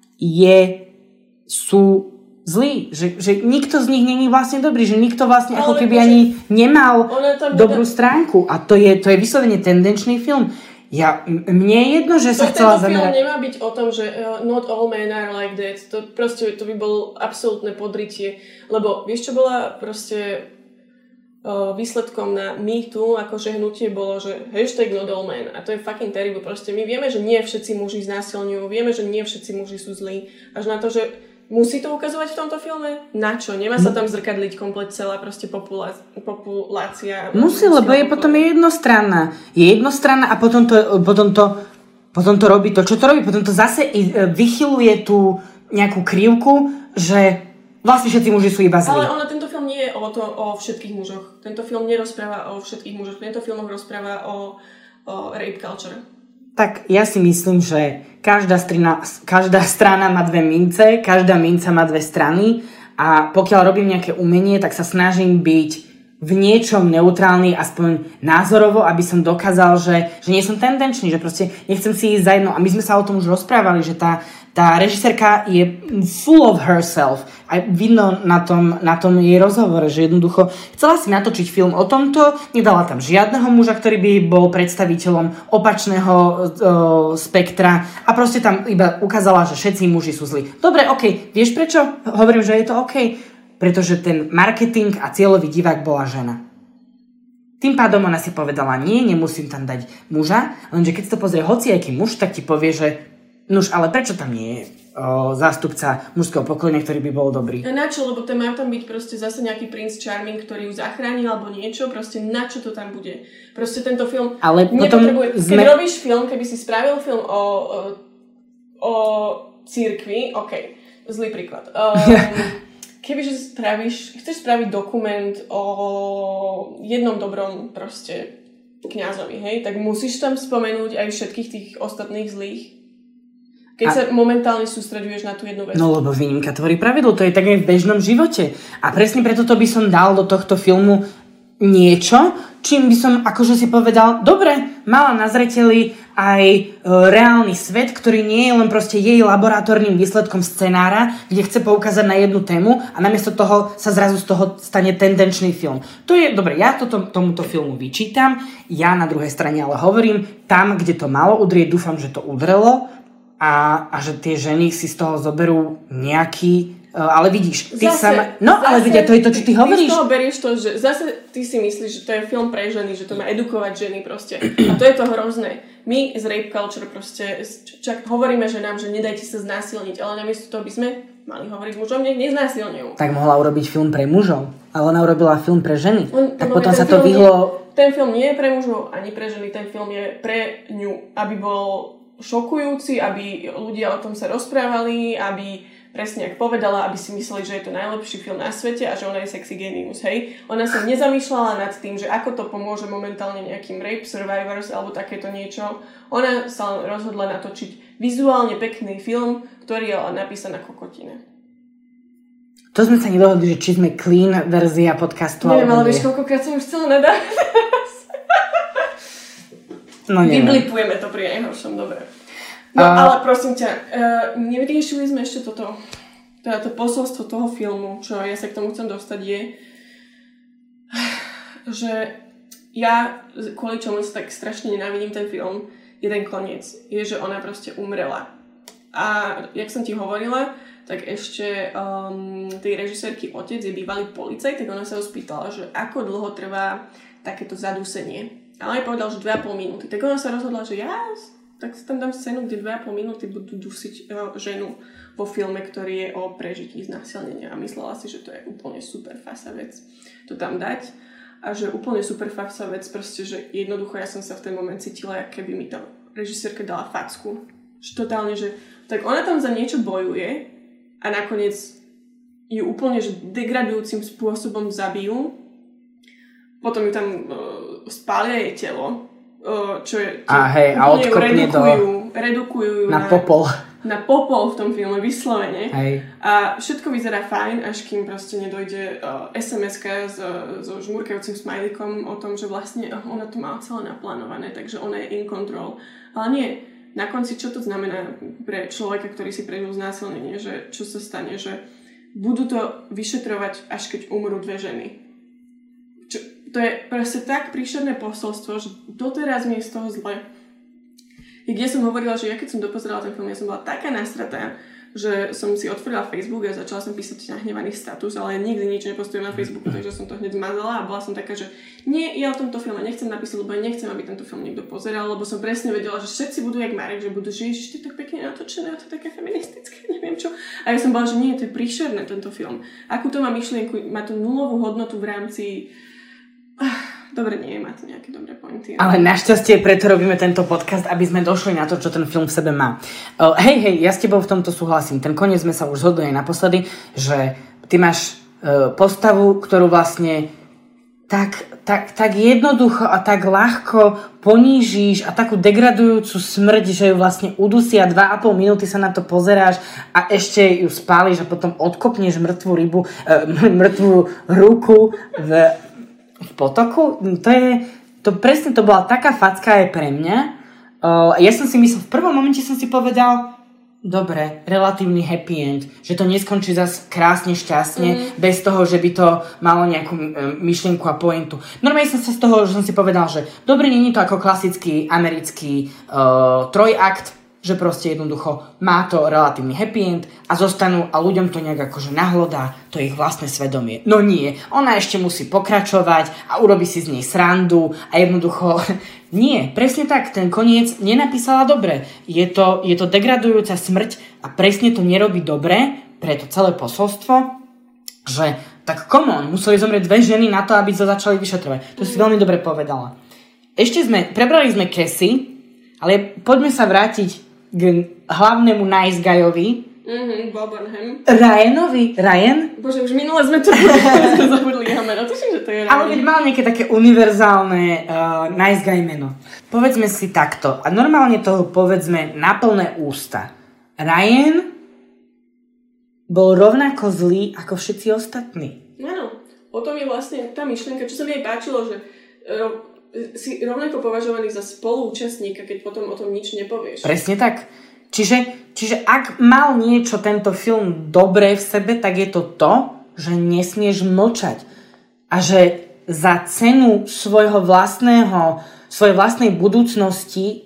sú zlí. Že nikto z nich není vlastne dobrý, že nikto vlastne ako keby ani nemal dobrú stránku. A to je vyslovene tendenčný film. Mne je jedno, že sa chcela zamerať... Tento film nemá byť o tom, že not all men are like that. To by bolo absolútne podrytie. Lebo vieš, čo bola proste... výsledkom na MeToo, akože hnutie bolo, že hashtag not all men. A to je fucking terrible. Proste my vieme, že nie všetci muži znásilňujú, vieme, že nie všetci muži sú zlí. Až na to, že musí to ukazovať v tomto filme? Na čo? Nemá sa tam zrkadliť komplet celá proste populácia. Musí, lebo je potom jednostranná. Je jednostranná a potom to robí to, čo to robí. Potom to zase vychyluje tú nejakú krivku, že vlastne všetci muži sú iba zlí. Ale tento film nie je o všetkých mužoch. Tento film nerozpráva o všetkých mužoch. Tento film rozpráva o rape culture. Tak ja si myslím, že každá strana má dve mince, každá minca má dve strany a pokiaľ robím nejaké umenie, tak sa snažím byť v niečom neutrálny, aspoň názorovo, aby som dokázal, že nie som tendenčný, že proste nechcem si ísť za jedno. A my sme sa o tom už rozprávali, že tá režisérka je full of herself. A vidno na tom jej rozhovore, že jednoducho chcela si natočiť film o tomto, nedala tam žiadneho muža, ktorý by bol predstaviteľom opačného spektra a proste tam iba ukázala, že všetci muži sú zlí. Dobre, vieš prečo? Hovorím, že je to pretože ten marketing a cieľový divák bola žena. Tým pádom ona si povedala, nemusím tam dať muža, lenže keď si to pozrie hociaký muž, tak ti povie, že ale prečo tam nie je zástupca mužského pokolenia, ktorý by bol dobrý? A na čo? Lebo to má tam byť proste zase nejaký Prince Charming, ktorý ju zachránil alebo niečo, proste na čo to tam bude? Proste tento film nepotrebuje. Keď robíš film, keby si spravil film o cirkvi, zlý príklad. Kebyže chceš spraviť dokument o jednom dobrom proste kňazovi, tak musíš tam spomenúť aj všetkých tých ostatných zlých. Keď sa momentálne sústreďuješ na tú jednu vec. No lebo výnimka tvorí pravidlo, to je tak aj v bežnom živote. A presne preto to by som dal do tohto filmu niečo, čím by som akože si povedal, dobre, mala na zreteli aj reálny svet, ktorý nie je len proste jej laboratórnym výsledkom scenára, kde chce poukázať na jednu tému a namiesto toho sa zrazu z toho stane tendenčný film. To je, dobre, ja tomuto filmu vyčítam, ja na druhej strane ale hovorím, tam, kde to malo udrieť, dúfam, že to udrelo a že tie ženy si z toho zoberú nejaký. Ale vidíš, ty sama. No, ale vidia, to je to, čo ty hovoríš. Ty z toho berieš to, že zase ty si myslíš, že to je film pre ženy, že to má edukovať ženy proste. A to je to hrozné. My z rape culture proste hovoríme ženám, že nedajte sa znásilniť, ale namiesto toho by sme mali hovoriť mužom, nech neznásilňujú. Tak mohla urobiť film pre mužov, ale ona urobila film pre ženy. Tak potom sa to vyhlo. Ten film nie je pre mužov ani pre ženy, ten film je pre ňu, aby bol šokujúci, aby ľudia o tom sa rozprávali, aby presne ak povedala, aby si mysleli, že je to najlepší film na svete a že ona je sexy genius, hej. Ona sa nezamýšľala nad tým, že ako to pomôže momentálne nejakým rape survivors alebo takéto niečo. Ona sa rozhodla natočiť vizuálne pekný film, ktorý je ale napísaný na kokotine. To sme sa nedohodli, že či sme clean verzia podcastu. Neviem, ale vieš, koľkokrát som už chcela nadávať. No neviem. Vyblipujeme to pri najhoršom, dobre. No ale prosím ťa, nevyriešili sme ešte toto, teda to posolstvo toho filmu, čo ja sa k tomu chcem dostať je, že ja, kvôli čomu sa tak strašne nenávidím ten film, je ten koniec, je, že ona proste umrela. A jak som ti hovorila, tak ešte tej režisérky otec je bývalý policajt, tak ona sa ho spýtala, že ako dlho trvá takéto zadúsenie. Ale aj povedal, že 2,5 minúty. Tak ona sa rozhodla, že tak si tam dám scénu, kde 2,5 minúty budú dusiť ženu vo filme, ktorý je o prežití znásilnenia. A myslela si, že to je úplne super fasa vec to tam dať. A že úplne super fasa vec, proste, že jednoducho ja som sa v ten moment cítila, jak keby mi tá režisérka dala facku. Že totálne, že tak ona tam za niečo bojuje a nakoniec ju úplne že degradujúcim spôsobom zabijú. Potom ju tam spália jej telo. Čo je, a odkopne redukujú na popol. Na popol v tom filme, vyslovene. Hej. A všetko vyzerá fajn, až kým proste nedojde SMS-ka so žmurkajúcim smajlikom o tom, že vlastne ona to má celé naplánované, takže ona je in control. Ale nie, na konci čo to znamená pre človeka, ktorý si prežil znásilnenie, že čo sa stane, že budú to vyšetrovať, až keď umrú 2 ženy. To je proste tak príšerné posolstvo, že doteraz mi je z toho zle. Kde som hovorila, že ja keď som dopozerala ten film, ja som bola taká nasratá, že som si otvorila Facebook a začala som písať nahnevaný status, ale nikdy nič nepostujem na Facebooku, takže som to hneď zmazala a bola som taká, že nie, ja o tomto filme nechcem napísať, lebo ja nechcem, aby tento film niekto pozeral, lebo som presne vedela, že všetci budú jak Marek, že budú, že ježiš, to je tak pekne natočené, to je také feministické, neviem čo. A ja som bola, že nie, to je príšerné tento film. Akú to má myšlienku, má to nulovú hodnotu v rámci. Dobre, nie, má to nejaké dobré pointy. Ale našťastie preto robíme tento podcast, aby sme došli na to, čo ten film v sebe má. Hej, ja s tebou v tomto súhlasím. Ten koniec sme sa už zhodli aj naposledy, že ty máš postavu, ktorú vlastne tak jednoducho a tak ľahko ponížiš a takú degradujúcu smrť, že ju vlastne udusia 2,5 minúty sa na to pozeráš a ešte ju spáliš a potom odkopneš mŕtvú ruku v potoku. To bola taká facka aj pre mňa. Ja som si myslel, v prvom momente som si povedal, dobre, relatívny happy end, že to neskončí zase krásne, šťastne, bez toho, že by to malo nejakú myšlienku a pointu. Normálne som sa z toho, že som si povedal, že dobre, nie je to ako klasický americký trojakt, že proste jednoducho má to relatívny happy end a zostanú a ľuďom to nejak akože nahlodá to ich vlastné svedomie. No nie, ona ešte musí pokračovať a urobí si z nej srandu a jednoducho nie, presne tak, ten koniec nenapísala dobre. Je to degradujúca smrť a presne to nerobí dobre pre to celé posolstvo, že tak come on, museli zomrieť 2 ženy na to, aby to začali vyšetrovať. To si veľmi dobre povedala. Prebrali sme Cassie, ale poďme sa vrátiť k hlavnému nice guyovi. Bobanham. Ryan? Bože, už minule sme to zabudli jeho meno. Tuším, že to je Ryan. Ale veď mal nejaké také univerzálne nice guy meno. Povedzme si takto. A normálne toho povedzme na plné ústa. Ryan bol rovnako zlý ako všetci ostatní. Áno, o tom je vlastne tá myšlienka, čo sa mi aj páčilo, že si rovnako považovaný za spoluúčastníka, keď potom o tom nič nepovieš. Presne tak. Čiže ak mal niečo tento film dobré v sebe, tak je to, že nesmieš mlčať. A že za cenu svojej vlastnej budúcnosti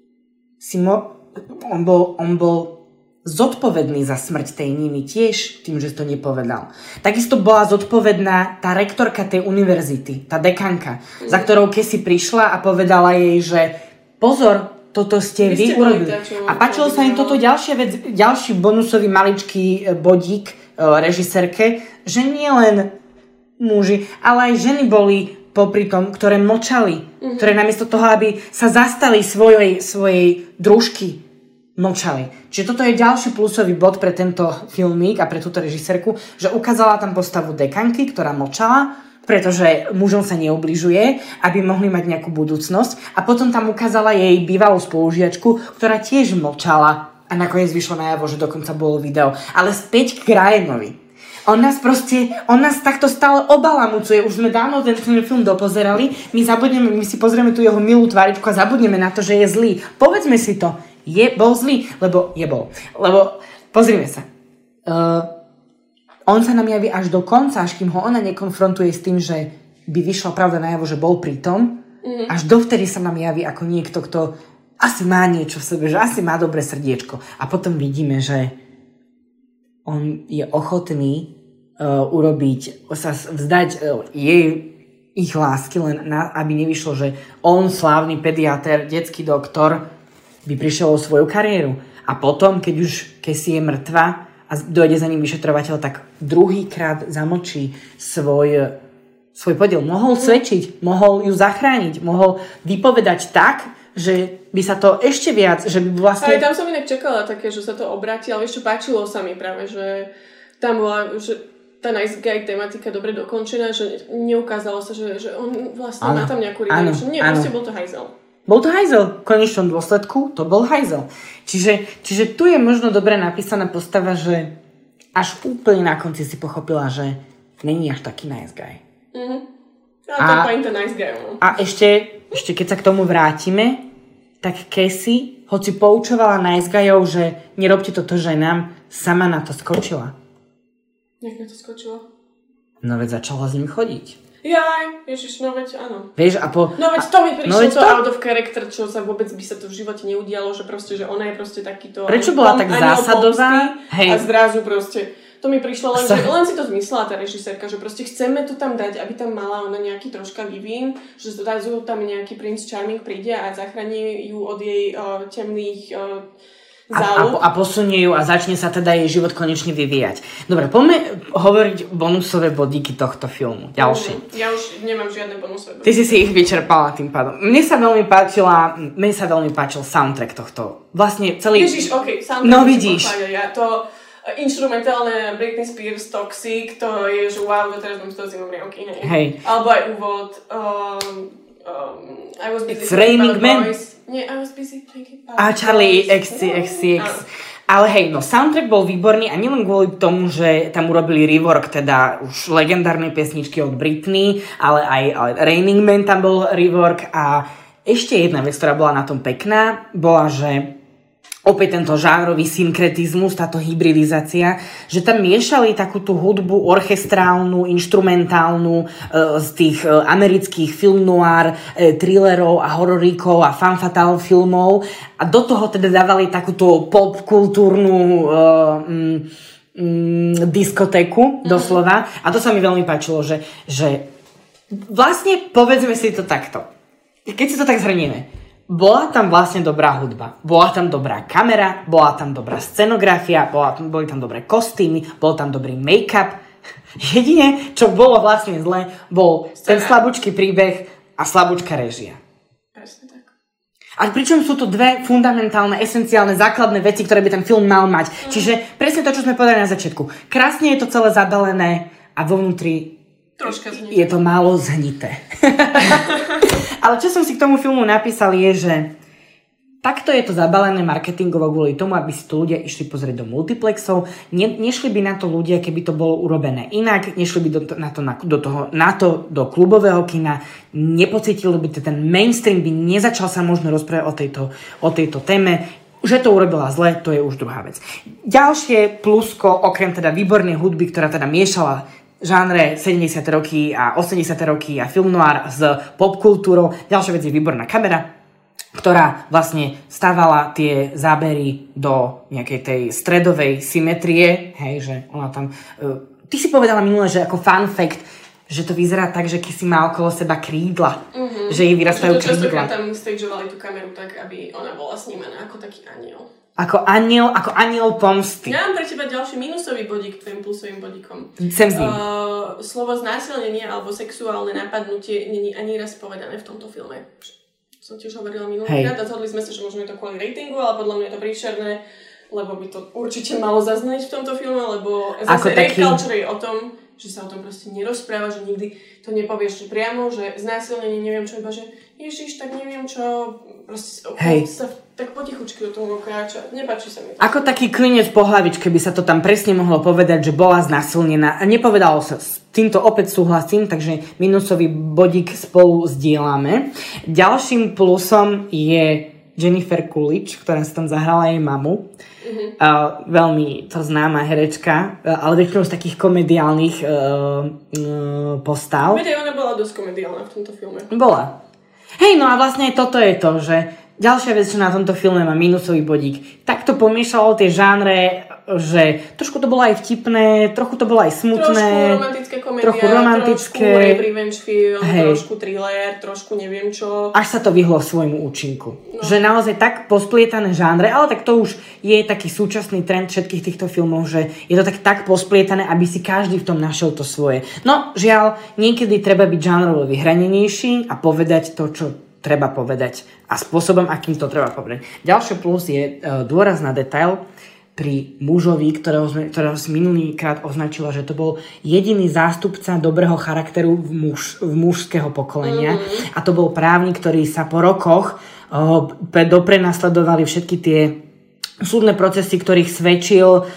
on bol zodpovedný za smrť tej Niny tiež tým, že to nepovedal. Takisto bola zodpovedná tá rektorka tej univerzity, tá dekanka, za ktorou Cassie prišla a povedala jej, že pozor, toto ste vy urobili. A páčilo sa im toto ďalší bonusový maličký bodík režisérke, že nie len muži, ale aj ženy boli popri tom, ktoré mlčali, ktoré namiesto toho, aby sa zastali svojej družky, mlčali. Čiže toto je ďalší plusový bod pre tento filmík a pre túto režisérku, že ukázala tam postavu dekanky, ktorá mlčala, pretože mužom sa neubližuje, aby mohli mať nejakú budúcnosť. A potom tam ukázala jej bývalú spolužiačku, ktorá tiež mlčala a nakoniec vyšlo najavo, že dokonca bolo video. Ale späť k Ryanovi. On nás takto stále obalamucuje. Už sme dávno ten film dopozerali, my si pozrieme tú jeho milú tváričku a zabudneme na to, že je zlý. Povedzme si to. Bol zlý, lebo pozrime sa. On sa nám javí až do konca, až kým ho ona nekonfrontuje s tým, že by vyšla pravda najavo, že bol pritom. Až dovtedy sa nám javí ako niekto, kto asi má niečo v sebe, že asi má dobré srdiečko. A potom vidíme, že on je ochotný vzdať ich lásky, len aby nevyšlo, že on, slávny pediatér, detský doktor, by prišiel o svoju kariéru. A potom, keď už Cassie je mŕtva a dojde za ním vyšetrovateľ, tak druhýkrát zamlčí svoj podiel. Mohol svedčiť, mohol ju zachrániť, mohol vypovedať tak, že by sa to ešte viac, že by vlastne... Ale tam som inak čakala také, že sa to obráti, ale ešte páčilo sa mi práve, že tam bola, že tá nice guy tematika dobre dokončená, že neukázalo sa, že on vlastne má tam nejakú redemption. Nie, proste bol to hajzel. Bol to hajzel. V konečnom dôsledku to bol hajzel. Čiže tu je možno dobre napísaná postava, že až úplne na konci si pochopila, že není až taký nice guy. Ale to je nice guy. No. A ešte keď sa k tomu vrátime, tak Cassie, hoci poučovala nice guyov, že nerobte toto ženám, sama na to skočila. Jak na to skočila? No veď začala s ním chodiť. Jaj, ježiš, no veď áno. Vieš, No veď to mi prišlo out of character, čo sa vôbec by sa to v živote neudialo, že proste, že ona je proste takýto... Prečo bola tak zásadová? A zrazu proste, to mi prišlo len, že len si to zmyslela tá režisérka, že proste chceme to tam dať, aby tam mala ona nejaký troška vývin, že zrazu tam nejaký Prince Charming príde a zachráni ju od jej temných... A posunie ju a začne sa teda jej život konečne vyvíjať. Dobre, poďme hovoriť bonusové bodíky tohto filmu. Ďalšie. Ja už nemám žiadne bonusové bodíky. Ty si ich vyčerpala tým pádom. Mne sa veľmi páčil soundtrack tohto. Vlastne celý... Ježiš, okej, soundtrack. No vidíš. Ja to instrumentálne Britney Spears Toxic, to je, že wow, teraz mám z toho zimom riavky. Hej. Alebo aj úvod I was busy It's Raining Men. Nie, I was busy thinking about Charlie XCX. Ale hej, no soundtrack bol výborný a nielen kvôli tomu, že tam urobili rework, teda už legendárnej pesničky od Britney, ale aj Raining Man tam bol rework a ešte jedna vec, ktorá bola na tom pekná, bola, že opäť tento žánrový synkretizmus, táto hybridizácia, že tam miešali takú tú hudbu orchestrálnu, inštrumentálnu z tých amerických film noir, thrillerov a hororíkov a femme fatale filmov a do toho teda dávali takúto popkultúrnu diskotéku doslova a to sa mi veľmi páčilo, že vlastne povedzme si to takto. Keď si to tak zhrnieme, bola tam vlastne dobrá hudba, bola tam dobrá kamera, bola tam dobrá scenografia, boli tam dobré kostýmy, bol tam dobrý make-up. Jedine, čo bolo vlastne zle, bol ten slabúčky príbeh a slabúčka režia. Presne tak. A pričom sú to dve fundamentálne, esenciálne, základné veci, ktoré by ten film mal mať. Čiže presne to, čo sme povedali na začiatku. Krásne je to celé zabalené a vo vnútri je to málo zhnité. Ale čo som si k tomu filmu napísal je, že takto je to zabalené marketingovo kvôli tomu, aby si to ľudia išli pozrieť do multiplexov. Nešli by na to ľudia, keby to bolo urobené inak, nešli by do klubového kina, nepocítili by to, ten mainstream by nezačal sa možno rozprávať o tejto téme. Že to urobila zle, to je už druhá vec. Ďalšie plusko, okrem teda výbornej hudby, ktorá teda miešala žánre 70. roky a 80. roky a film noir s popkultúrou, ďalšia vec je výborná kamera, ktorá vlastne stávala tie zábery do nejakej tej stredovej symetrie, hej, že ona tam... Ty si povedala minule, že ako fun fact, že to vyzerá tak, že keď si má okolo seba krídla, že jej vyrastajú krídla. Častokrát tam stageovali tú kameru tak, aby ona bola snímaná ako taký aniel. Ako aniel pomsty. Ja mám pre teba ďalší minusový bodík k tvojim plusovým bodíkom. Sem s ním. Slovo znásilnenie alebo sexuálne napadnutie není ani raz povedané v tomto filme. Som tiež hovorila minulýkrát a zhodli sme sa, že možno je to kvôli ratingu, ale podľa mňa je to príšerné, lebo by to určite malo zaznieť v tomto filme, lebo zase rape culture je o tom, že sa o tom proste nerozpráva, že nikdy to nepovieš že priamo, že znásilnenie neviem čo, iba že Ježiš, tak neviem čo, proste sa tak potichučky do toho kráča, nepáči sa mi to. Ako taký klinec po hlavičke by sa to tam presne mohlo povedať, že bola znásilnená a nepovedalo sa. S týmto opäť súhlasím, takže minusový bodík spolu zdieľame. Ďalším plusom je Jennifer Coolidge, ktorá sa tam zahrala jej mamu. Veľmi to známa herečka, ale väčšinou z takých komediálnych postav. Veď ona bola dosť komediálna v tomto filme. Bola. Hej, no a vlastne toto je to, že ďalšia vec, čo na tomto filme má minusový bodík. Takto pomiešalo tie žánre, že trošku to bolo aj vtipné, trochu to bolo aj smutné. Trošku romantické komédia, trošku rape revenge film, trošku thriller, trošku neviem čo. Až sa to vyhlo svojmu účinku. No. Že naozaj tak posplietané žánre, ale tak to už je taký súčasný trend všetkých týchto filmov, že je to tak posplietané, aby si každý v tom našiel to svoje. No, žiaľ, niekedy treba byť žánrovo vyhranenejší a povedať to, čo treba povedať a spôsobom, akým to treba povedať. Ďalší plus je dôraz na detail pri mužovi, ktorého si minulýkrát označila, že to bol jediný zástupca dobrého charakteru mužského pokolenia. A to bol právnik, ktorý sa po rokoch doprenasledovali všetky tie súdne procesy, ktorých svedčil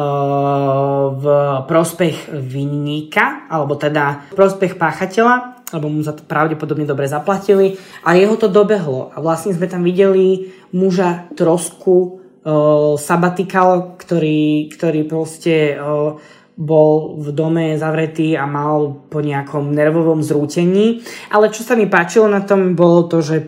v prospech vinníka, alebo teda v prospech páchateľa, lebo mu za to pravdepodobne dobre zaplatili a jeho to dobehlo. A vlastne sme tam videli muža trosku sabatikal, ktorý proste bol v dome zavretý a mal po nejakom nervovom zrútení. Ale čo sa mi páčilo na tom, bolo to, že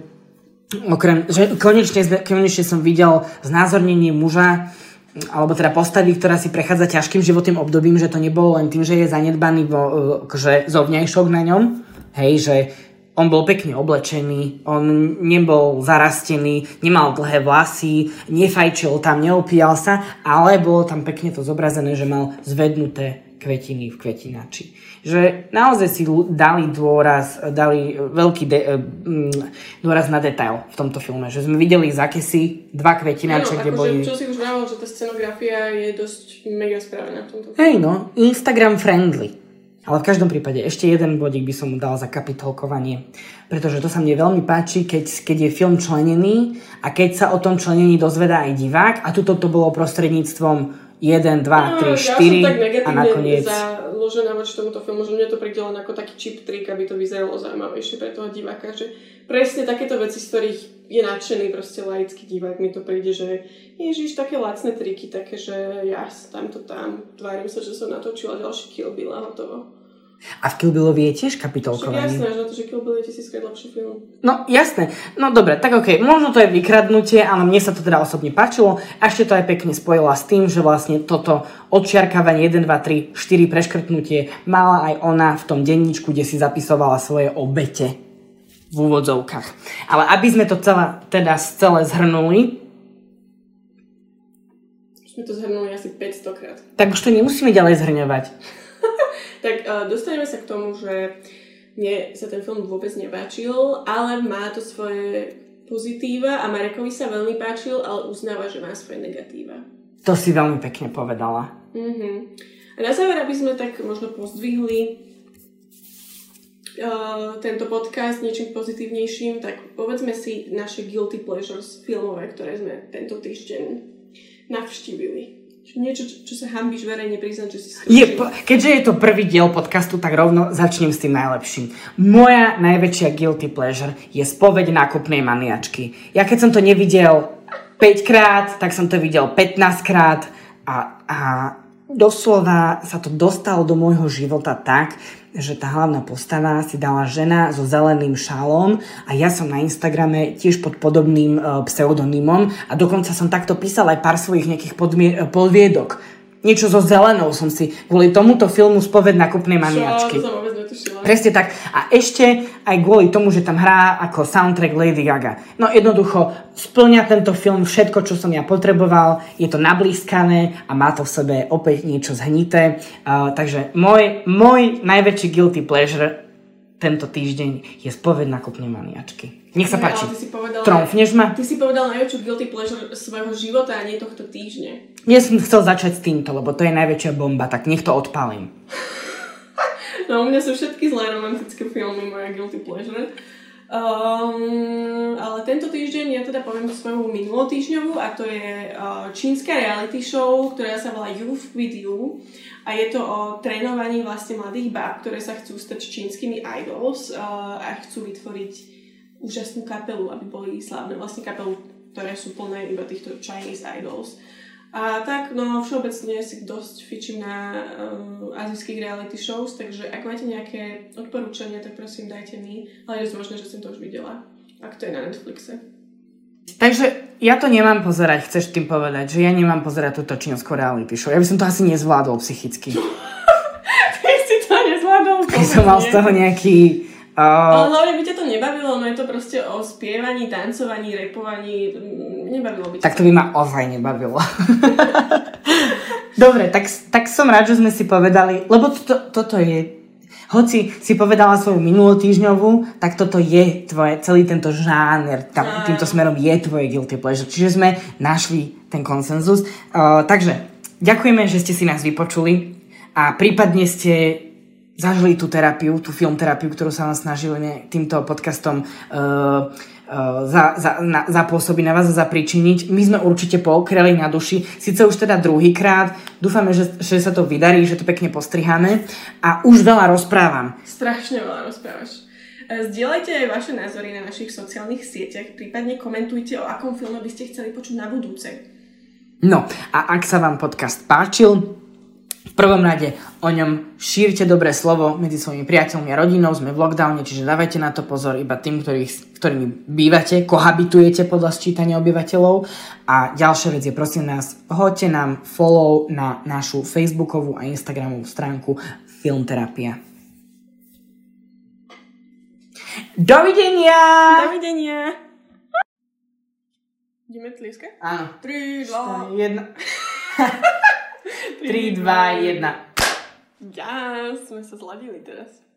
konečne som videl znázornenie muža, alebo teda postavy, ktorá si prechádza ťažkým životným obdobím, že to nebolo len tým, že je zanedbaný zovňajšok na ňom. Hej, že on bol pekne oblečený, on nebol zarastený, nemal dlhé vlasy, nefajčil tam, neopíjal sa, ale bolo tam pekne to zobrazené, že mal zvednuté kvetiny v kvetinači. Že naozaj si dali veľký dôraz na detail v tomto filme. Že sme videli z akesy 2 kvetinače, kde boli... Čo si už vravel, že tá scenografia je dosť mega spravená v tomto filme. Hej no, Instagram friendly. Ale v každom prípade ešte jeden bodík by som mu dal za kapitolkovanie. Pretože to sa mne veľmi páči, keď je film členený a keď sa o tom členení dozvedá aj divák. A tuto to bolo prostredníctvom 1, 2, 3, 4 a nakoniec... Ja som tak negatívne založená voči tomuto filmu, že mne to príde len ako taký cheap trick, aby to vyzeralo zaujímavejšie pre toho diváka. Že presne takéto veci, z ktorých je nadšený proste laický divák, mi to príde, že ježiš, také lacné triky, také, že ja tam, tvárim sa, že som natočila ďalší Kill Bill a hotovo. A v Kill Billovi je tiež kapitolkovanie. Však jasné, že to, že Kill Bill je 1000-krát lepší film. No jasné, no dobre, tak okej, možno to je vykradnutie, ale mne sa to teda osobne páčilo. A ešte to aj pekne spojila s tým, že vlastne toto odčiarkávanie 1, 2, 3, 4 preškrtnutie mala aj ona v tom denníčku, kde si zapisovala svoje obete v úvodzovkách. Ale aby sme to celé zhrnuli, sme to zhrnuli asi 500 krát. Tak už to nemusíme ďalej zhrňovať. Tak dostaneme sa k tomu, že mne sa ten film vôbec nepáčil, ale má to svoje pozitíva a Marekovi sa veľmi páčil, ale uznáva, že má svoje negatíva. To si veľmi pekne povedala. A na záver, aby sme tak možno pozdvihli tento podcast niečím pozitívnejším, tak povedzme si naše guilty pleasures filmové, ktoré sme tento týždeň navštívili. Niečo, čo sa hanbíš verejne priznať, že si keďže je to prvý diel podcastu, tak rovno začnem s tým najlepším. Moja najväčšia guilty pleasure je Spoveď nákupnej maniačky. Ja keď som to nevidel 5 krát, tak som to videl 15 krát a doslova sa to dostalo do môjho života tak, že tá hlavná postava si dala žena so zeleným šálom a ja som na Instagrame tiež pod podobným pseudonymom a dokonca som takto písal aj pár svojich nejakých podviedok. Niečo so zelenou som si kvôli tomuto filmu Spoveď nákupnej maniačky. Čo, to som vôbec netušila. Presne tak. A ešte aj kvôli tomu, že tam hrá ako soundtrack Lady Gaga. No jednoducho spĺňa tento film všetko, čo som ja potreboval. Je to nablískané a má to v sebe opäť niečo zhnité. Takže môj najväčší guilty pleasure tento týždeň je Spoveď nákupnej maniačky. Nech sa páči. Tromfneš ma? Ty si povedal najväčšiu guilty pleasure svojho života a nie tohto týždňa. Ja som chcel začať s týmto, lebo to je najväčšia bomba, tak nech to odpalím. No, u mňa sú všetky zlé romantické filmy, moja guilty pleasure. Ale tento týždeň ja teda poviem svoju minulotýždňovú a to je čínska reality show, ktorá sa volá Youth with You a je to o trénovaní vlastne mladých báb, ktoré sa chcú stať čínskymi idols a chcú vytvoriť úžasnú kapelu, aby boli slávne vlastne kapelu, ktoré sú plné iba týchto Chinese idols. A tak, no všeobecne si dosť fičím na azijských reality shows, takže ak máte nejaké odporúčania, tak prosím dajte mi, ale je možné, že som to už videla, ak to je na Netflixe. Takže ja to nemám pozerať, chceš tým povedať, že ja nemám pozerať túto čínsku reality show. Ja by som to asi nezvládol psychicky. Ty si to nezvládol? Keď som mal z toho nejaký... Ale hlavne by ťa to nebavilo, no je to proste o spievaní, tancovaní, repovaní, nebavilo by ťa. Tak to by ma ozaj nebavilo. Dobre, tak som rád, že sme si povedali, lebo toto je, hoci si povedala svoju minulotýždňovú, tak toto je tvoje, celý tento žáner, týmto smerom je tvoje guilty pleasure, čiže sme našli ten konsenzus. Takže ďakujeme, že ste si nás vypočuli a prípadne ste zažili tú terapiu, tú filmterapiu, ktorú sa vám snažili týmto podcastom zapôsobiť na vás a zapričiniť. My sme určite pookreli na duši, síce už teda druhýkrát, dúfame, že sa to vydarí, že to pekne postriháme a už veľa rozprávam. Strašne veľa rozprávaš. Zdieľajte aj vaše názory na našich sociálnych sieťach, prípadne komentujte, o akom filme by ste chceli počuť na budúce. No a ak sa vám podcast páčil, v prvom rade o ňom šírte dobré slovo medzi svojimi priateľmi a rodinou. Sme v lockdowne, čiže dávajte na to pozor iba tým, ktorými bývate, kohabitujete podľa sčítania obyvateľov. A ďalšia vec je, prosím nás, hoďte nám follow na našu facebookovú a instagramovú stránku Filmterapia. Dovidenia! Dovidenia! Ideme tlieskať? Áno. 3, 2, 1. 3, 2, 1. Ja, sme sa zladili teraz.